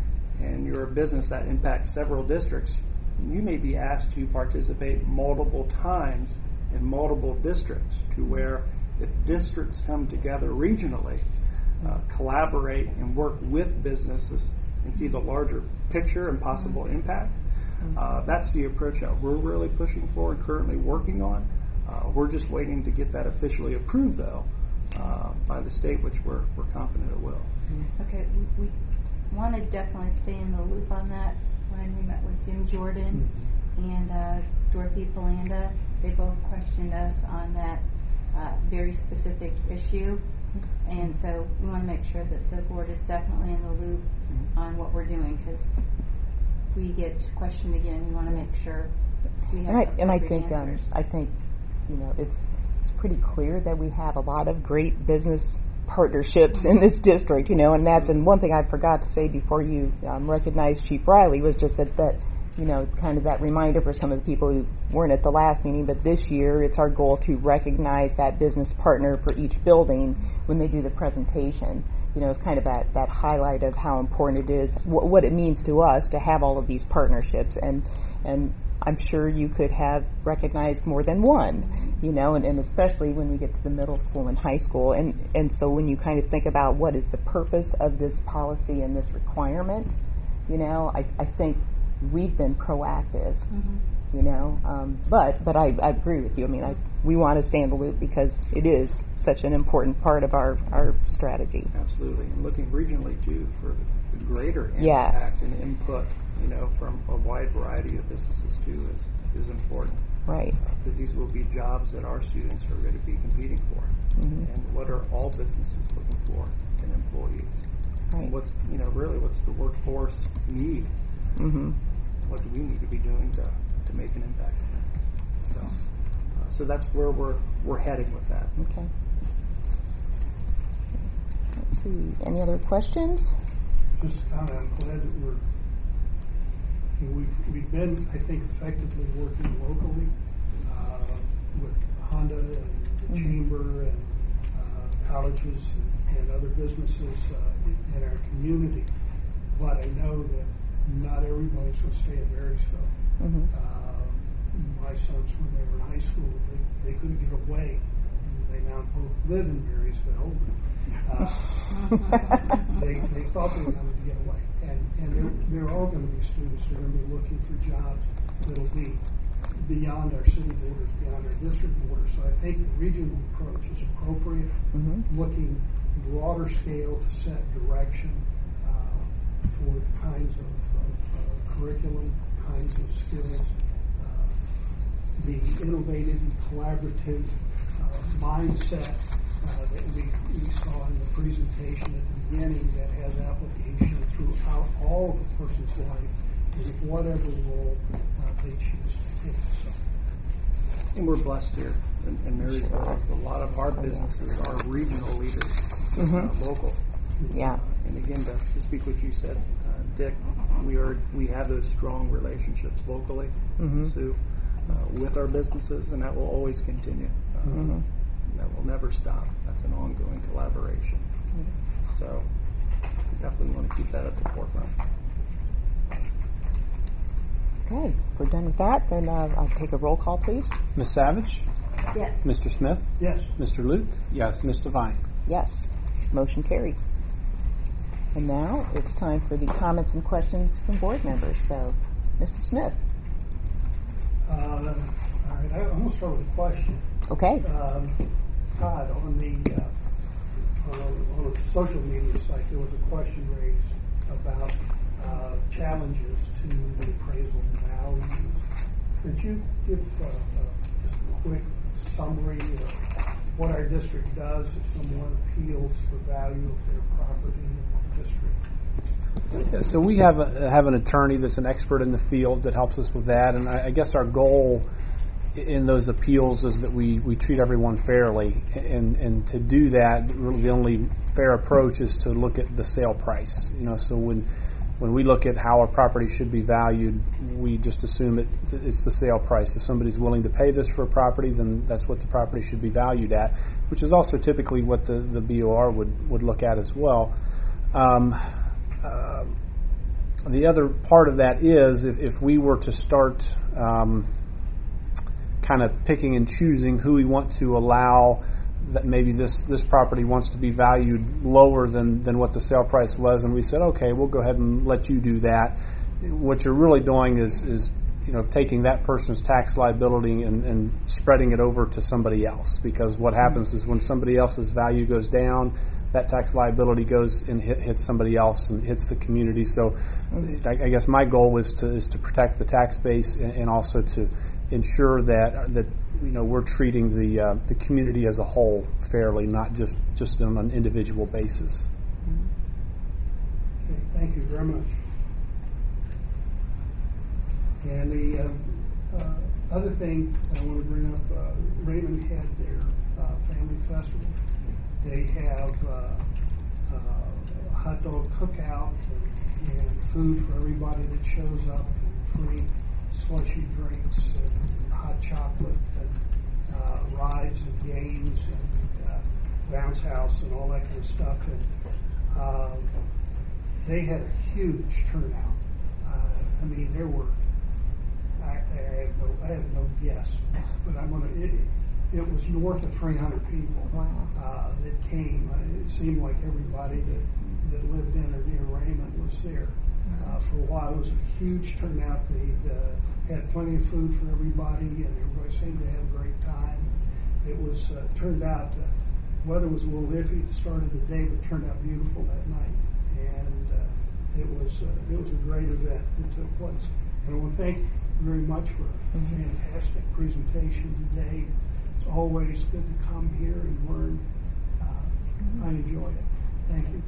and you're a business that impacts several districts, you may be asked to participate multiple times in multiple districts, to where if districts come together regionally, uh, collaborate and work with businesses and see the larger picture and possible impact. Uh, that's the approach that we're really pushing for and currently working on. Uh, we're just waiting to get that officially approved, though, uh, by the state, which we're, we're confident it will. Okay, we, we want to definitely stay in the loop on that. When we met with Jim Jordan and uh, Dorothy Polanda, they both questioned us on that uh, very specific issue. And so we want to make sure that the board is definitely in the loop on what we're doing, because if we get questioned again, we want to make sure we have And I, and I appropriate think um, answers. I think you know it's it's pretty clear that we have a lot of great business partnerships in this district, you know, and that's and one thing I forgot to say before you um, recognized Chief Riley was just that that you know kind of that reminder for some of the people who weren't at the last meeting, but this year it's our goal to recognize that business partner for each building when they do the presentation. You know, it's kind of that, that highlight of how important it is, wh- what it means to us to have all of these partnerships. And and I'm sure you could have recognized more than one, you know, and, and especially when we get to the middle school and high school. And, and so when you kind of think about what is the purpose of this policy and this requirement, you know, I, I think we've been proactive. Mm-hmm. You know, um, but but I, I agree with you. I mean, I, we want to stay in the loop because it is such an important part of our, our strategy. Absolutely, and looking regionally too for the greater impact Yes. and input, you know, from a wide variety of businesses too is is important. Right. Because uh, these will be jobs that our students are going to be competing for, Mm-hmm. and what are all businesses looking for in employees? Right. And what's you know really what's the workforce need? Mm-hmm. What do we need to be doing to to make an impact? So, uh, so that's where we're we're heading with that. Okay. Let's see. Any other questions? Just kind of, I'm glad that we're, you know, we've, we've been, I think, effectively working locally uh, with Honda and the Mhm. Chamber and uh, colleges and, and other businesses uh, in, in our community. But I know that not everybody's going to stay at Marysville. Mm-hmm. Uh, my sons, when they were in high school, they, they couldn't get away. They now both live in Marysville. Uh, they, they thought they were going to get away. And, and there, there are going to be students that are going to be looking for jobs that will be beyond our city borders, beyond our district borders. So I think the regional approach is appropriate, Mm-hmm. looking broader scale to set direction uh, for the kinds of, of uh, curriculum, kinds of skills, uh, the innovative and collaborative uh, mindset uh, that we, we saw in the presentation at the beginning that has application throughout all of a person's life in whatever role uh, they choose to take. So And we're blessed here in, in Marysville. A lot of our businesses are regional leaders, Mhm. uh, local. Yeah. And again, to, to speak what you said, uh, Dick, we are we have those strong relationships locally, Mhm. Sue, uh, with our businesses, and that will always continue. Uh, Mhm. That will never stop. That's an ongoing collaboration. So we definitely want to keep that at the forefront. Okay, if we're done with that, then uh, I'll take a roll call, please. Miz Savage? Yes. Mister Smith? Yes. Mister Luke? Yes. Miz Devine? Yes. Motion carries. And now it's time for the comments and questions from board members. So, Mister Smith. Uh, all right, I, I'm going to start with a question. Okay. Um, Todd, on the uh, on, a, on a social media site, there was a question raised about uh, challenges to the appraisal values. Could you give uh, uh, just a quick summary of what our district does if someone appeals the value of their property in the district? Yeah, so we have a, have an attorney that's an expert in the field that helps us with that, and I, I guess our goal in those appeals is that we, we treat everyone fairly, and and to do that, really the only fair approach is to look at the sale price. You know, so when when we look at how a property should be valued, we just assume it it's the sale price. If somebody's willing to pay this for a property, then that's what the property should be valued at, which is also typically what the, the B O R would, would look at as well. Um, uh, the other part of that is if, if we were to start um, kind of picking and choosing who we want to allow that maybe this, this property wants to be valued lower than, than what the sale price was, and we said, okay, we'll go ahead and let you do that. What you're really doing is, is you know, taking that person's tax liability and, and spreading it over to somebody else, because what happens is when somebody else's value goes down, that tax liability goes and hit, hits somebody else and hits the community. So I, I guess my goal was to is to protect the tax base and, and also to ensure that that you know we're treating the uh, the community as a whole fairly, not just, just on an individual basis. Okay, thank you very much. And the uh, uh, other thing I want to bring up, uh, Raymond had their uh, family festival. They have uh, uh, a hot dog cookout and, and food for everybody that shows up, and free slushy drinks and hot chocolate and uh, rides and games and uh, bounce house and all that kind of stuff. And uh, they had a huge turnout. Uh, I mean, there were. I, I have no, I have no guess, but I'm gonna. It, it was north of three hundred people Wow. uh, that came. Uh, it seemed like everybody that, that lived in or near Raymond was there. Uh, for a while, it was a huge turnout. They uh, had plenty of food for everybody, and everybody seemed to have a great time. It was uh, turned out. Uh, weather was a little iffy at the start of the day, but turned out beautiful that night, and uh, it was uh, it was a great event that took place. And I want to thank you very much for a fantastic presentation today. It's always good to come here and learn. Uh, I enjoy it. Thank you.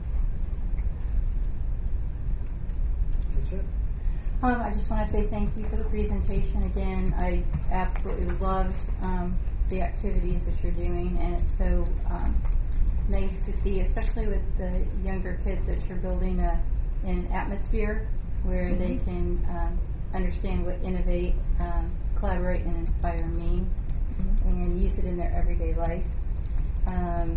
That's it. Um, I just want to say thank you for the presentation again. I absolutely loved um, the activities that you're doing, and it's so um, nice to see, especially with the younger kids, that you're building a, an atmosphere where mm-hmm. they can um, understand what innovate, um, collaborate, and inspire mean, mm-hmm. and use it in their everyday life. Um,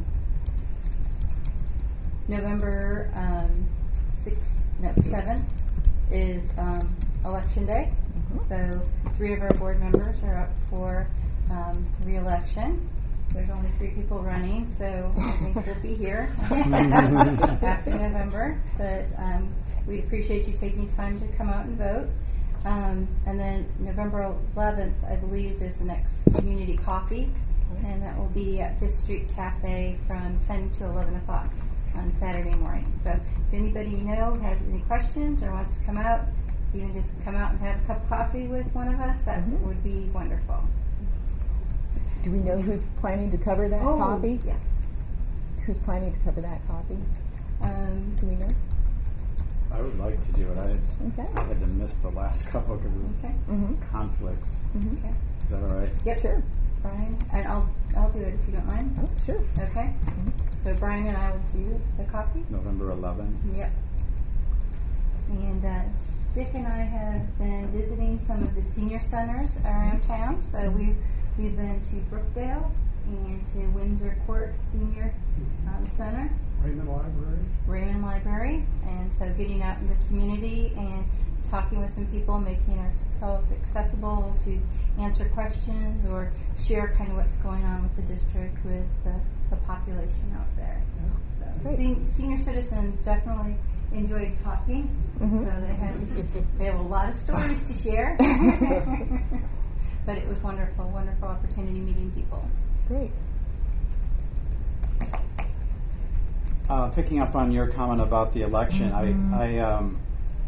November um, sixth, no, seventh is um, election day. Mm-hmm. So three of our board members are up for um, re-election. There's only three people running, so I think we'll be here after November. But um, we'd appreciate you taking time to come out and vote. Um, and then November eleventh, I believe, is the next community coffee, and that will be at Fifth Street Cafe from ten to eleven o'clock on Saturday morning. So if anybody you know has any questions or wants to come out, even just come out and have a cup of coffee with one of us, that mm-hmm. would be wonderful. Do we know who's planning to cover that oh, coffee? Yeah. Who's planning to cover that coffee? Um, Do we know? I would like to do it. I had, Okay. I had to miss the last couple because of Okay. Mm-hmm. conflicts. Mm-hmm. Okay. Is that all right? Yep, sure. Brian, and I'll I'll do it if you don't mind. Oh, sure. Okay. So Brian and I will do the copy. November eleventh. Yep. And uh, Dick and I have been visiting some of the senior centers around town. So we've we've been to Brookdale and to Windsor Court Senior um, Center, Raymond Library. Raymond Library, and so getting out in the community and talking with some people, making ourselves accessible to answer questions or share kind of what's going on with the district with the, the population out there. So sen- senior citizens definitely enjoyed talking, Mhm. so they have they have a lot of stories to share. But it was wonderful, wonderful opportunity meeting people. Great. Uh, picking up on your comment about the election, Mhm. I, I um,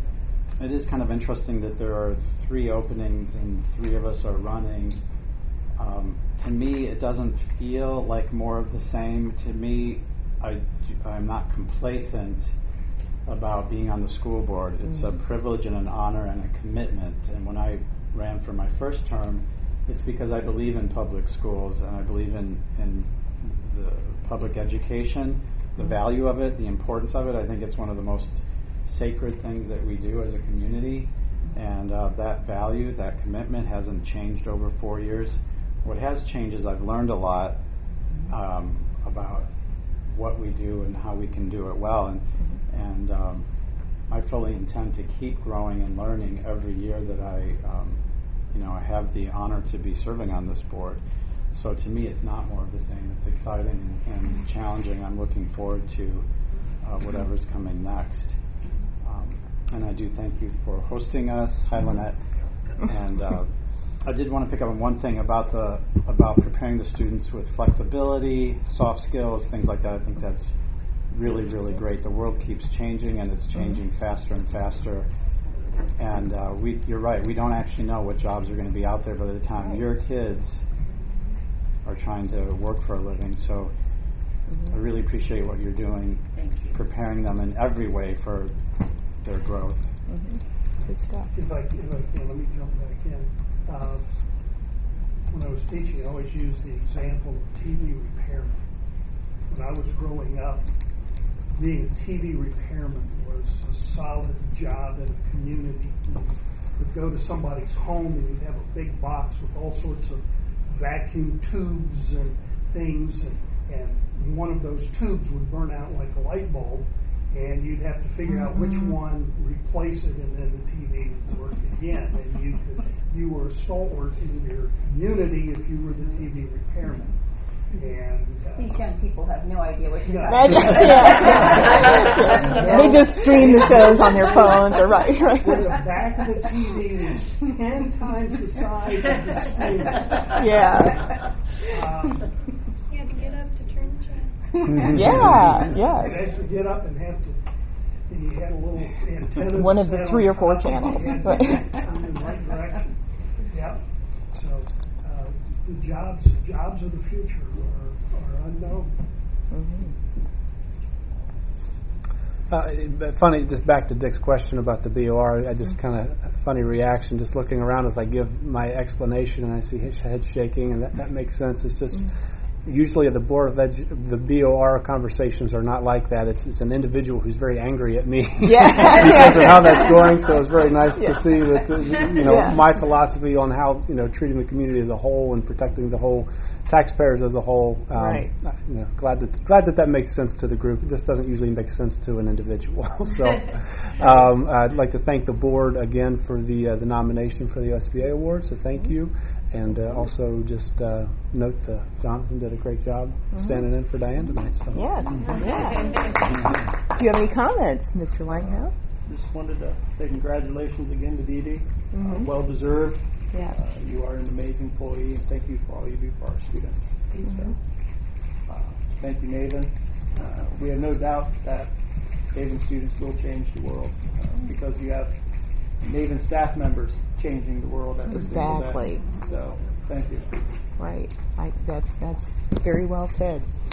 it is kind of interesting that there are three openings and three of us are running. Um, to me, it doesn't feel like more of the same. To me, I, I'm not complacent about being on the school board. It's a privilege and an honor and a commitment. And when I ran for my first term, it's because I believe in public schools and I believe in, in the public education, the value of it, the importance of it. I think it's one of the most sacred things that we do as a community. And uh, that value, that commitment hasn't changed over four years. What has changed is I've learned a lot um, about what we do and how we can do it well. And, and um, I fully intend to keep growing and learning every year that I, um, you know, I have the honor to be serving on this board. So to me, it's not more of the same. It's exciting and, and challenging. I'm looking forward to uh, whatever's coming next. Um, and I do thank you for hosting us. Hi, Lynette. And uh, I did want to pick up on one thing about the about preparing the students with flexibility, soft skills, things like that. I think that's really, really great. The world keeps changing, and it's changing faster and faster. And uh, we, you're right. We don't actually know what jobs are going to be out there by the time your kids are trying to work for a living. So I really appreciate what you're doing, preparing them in every way for their growth. Mm-hmm. Good stuff. If I, if I can, let me jump back in. Uh, when I was teaching, I always used the example of T V repairman. When I was growing up, being a T V repairman was a solid job in a community. You would go to somebody's home and you'd have a big box with all sorts of vacuum tubes and things, and, and one of those tubes would burn out like a light bulb, and you'd have to figure out which one, replace it, and then the T V would work again. And you could, you were a stalwart in your community if you were the T V repairman. And uh, These young people have no idea what you're Yeah. talking about. Yeah. They just stream the shows on their phones, or right, right. where the back of the T V was ten times the size of the screen. Yeah. Um, You had to get up to turn the channel. Yeah. You'd Yes. actually get up and have to, and you had a little antenna. One of that the sat three on or four top, and channels. you had to Right. turn in the right direction. Yep. So uh, the jobs, jobs of the future are, are unknown. Uh, funny, just back to Dick's question about the B O R, I just kind of, funny reaction, just looking around as I give my explanation and I see his head shaking, and that, that makes sense. It's just, usually the Board of Edu- the B O R conversations are not like that. It's it's an individual who's very angry at me Yeah. because of how that's going, so it's very nice Yeah. to see that, the, you know, Yeah. my philosophy on how, you know, treating the community as a whole and protecting the whole taxpayers as a whole. Um, Right. uh, you know, glad that glad that that makes sense to the group. This doesn't usually make sense to an individual. So, um, I'd like to thank the board again for the uh, the nomination for the U S B A award. So, thank you, and uh, also just uh, note uh, Jonathan did a great job standing in for Diane tonight. So. Yes. Yeah. Do you have any comments, Mister Whitehouse? Just wanted to say congratulations again to Dee Dee. Mhm. Uh, well deserved. Yeah. Uh, you are an amazing employee, and thank you for all you do for our students. So, uh, thank you, Nathan. Uh, we have no doubt that Naven students will change the world uh, because you have Naven staff members changing the world every Exactly. single day. So, thank you. Right. I, that's that's very well said.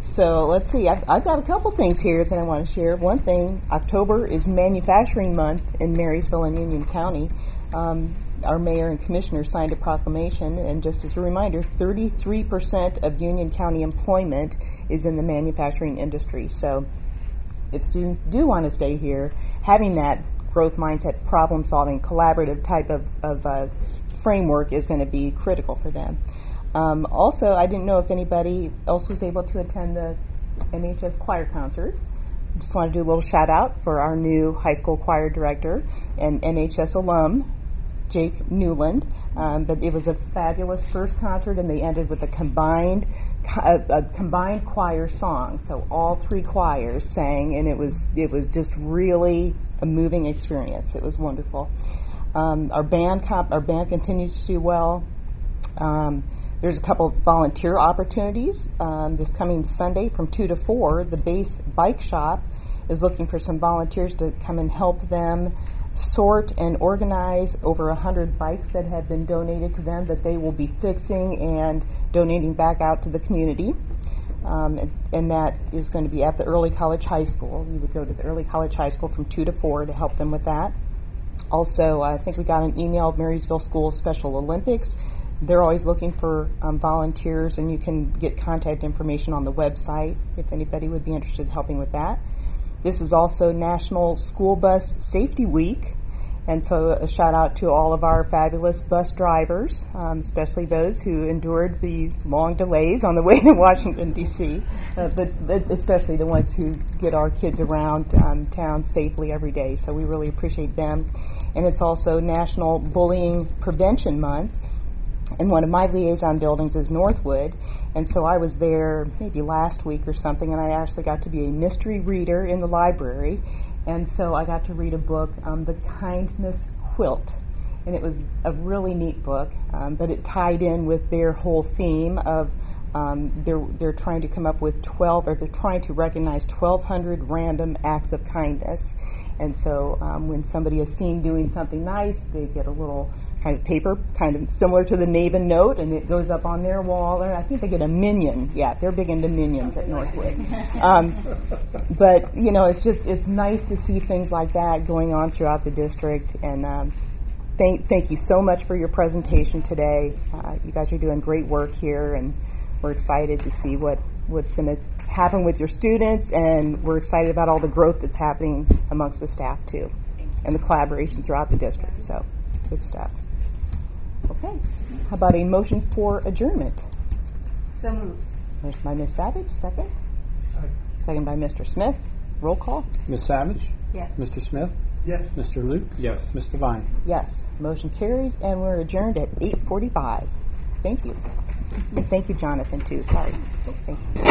So let's see. I've, I've got a couple things here that I want to share. One thing, October is Manufacturing Month in Marysville and Union County. Um, our mayor and commissioner signed a proclamation, and just as a reminder, thirty-three percent of Union County employment is in the manufacturing industry. So if students do want to stay here, having that growth mindset, problem-solving, collaborative type of, of uh, framework is going to be critical for them. Um, also, I didn't know if anybody else was able to attend the M H S choir concert. Just want to do a little shout out for our new high school choir director and M H S alum, Jake Newland. Um, but it was a fabulous first concert, and they ended with a combined a, a combined choir song. So all three choirs sang, and it was it was just really a moving experience. It was wonderful. Um, our band comp, our band continues to do well. Um, There's a couple of volunteer opportunities. Um, this coming Sunday from two to four, the Base Bike Shop is looking for some volunteers to come and help them sort and organize over one hundred bikes that have been donated to them that they will be fixing and donating back out to the community. Um, and, and that is going to be at the Early College High School. You would go to the Early College High School from two to four to help them with that. Also, I think we got an email, Marysville School Special Olympics. They're always looking for um, volunteers, and you can get contact information on the website if anybody would be interested in helping with that. This is also National School Bus Safety Week, and so a shout out to all of our fabulous bus drivers, um, especially those who endured the long delays on the way to Washington, D C, uh, but, but especially the ones who get our kids around um, town safely every day. So we really appreciate them. And it's also National Bullying Prevention Month. And one of my liaison buildings is Northwood, and so I was there maybe last week or something, and I actually got to be a mystery reader in the library, and so I got to read a book, um, The Kindness Quilt, and it was a really neat book, um, but it tied in with their whole theme of um, they're they're trying to come up with twelve, or they're trying to recognize twelve hundred random acts of kindness, and so um, when somebody is seen doing something nice, they get a little kind of paper, kind of similar to the Naven note, and it goes up on their wall. Or I think they get a minion. Yeah, they're big into minions at Northwood. Um, but you know, it's just it's nice to see things like that going on throughout the district. And um, thank thank you so much for your presentation today. Uh, you guys are doing great work here, and we're excited to see what what's going to happen with your students, and we're excited about all the growth that's happening amongst the staff too, and the collaboration throughout the district. So, good stuff. Okay. How about a motion for adjournment? So moved. Motion by Miz Savage, second. Second by Mister Smith. Roll call. Miz Savage? Yes. Mister Smith? Yes. Mister Luke? Yes. Mister Vine? Yes. Motion carries, and we're adjourned at eight forty-five. Thank you. And thank you, Jonathan, too. Sorry. Thank you.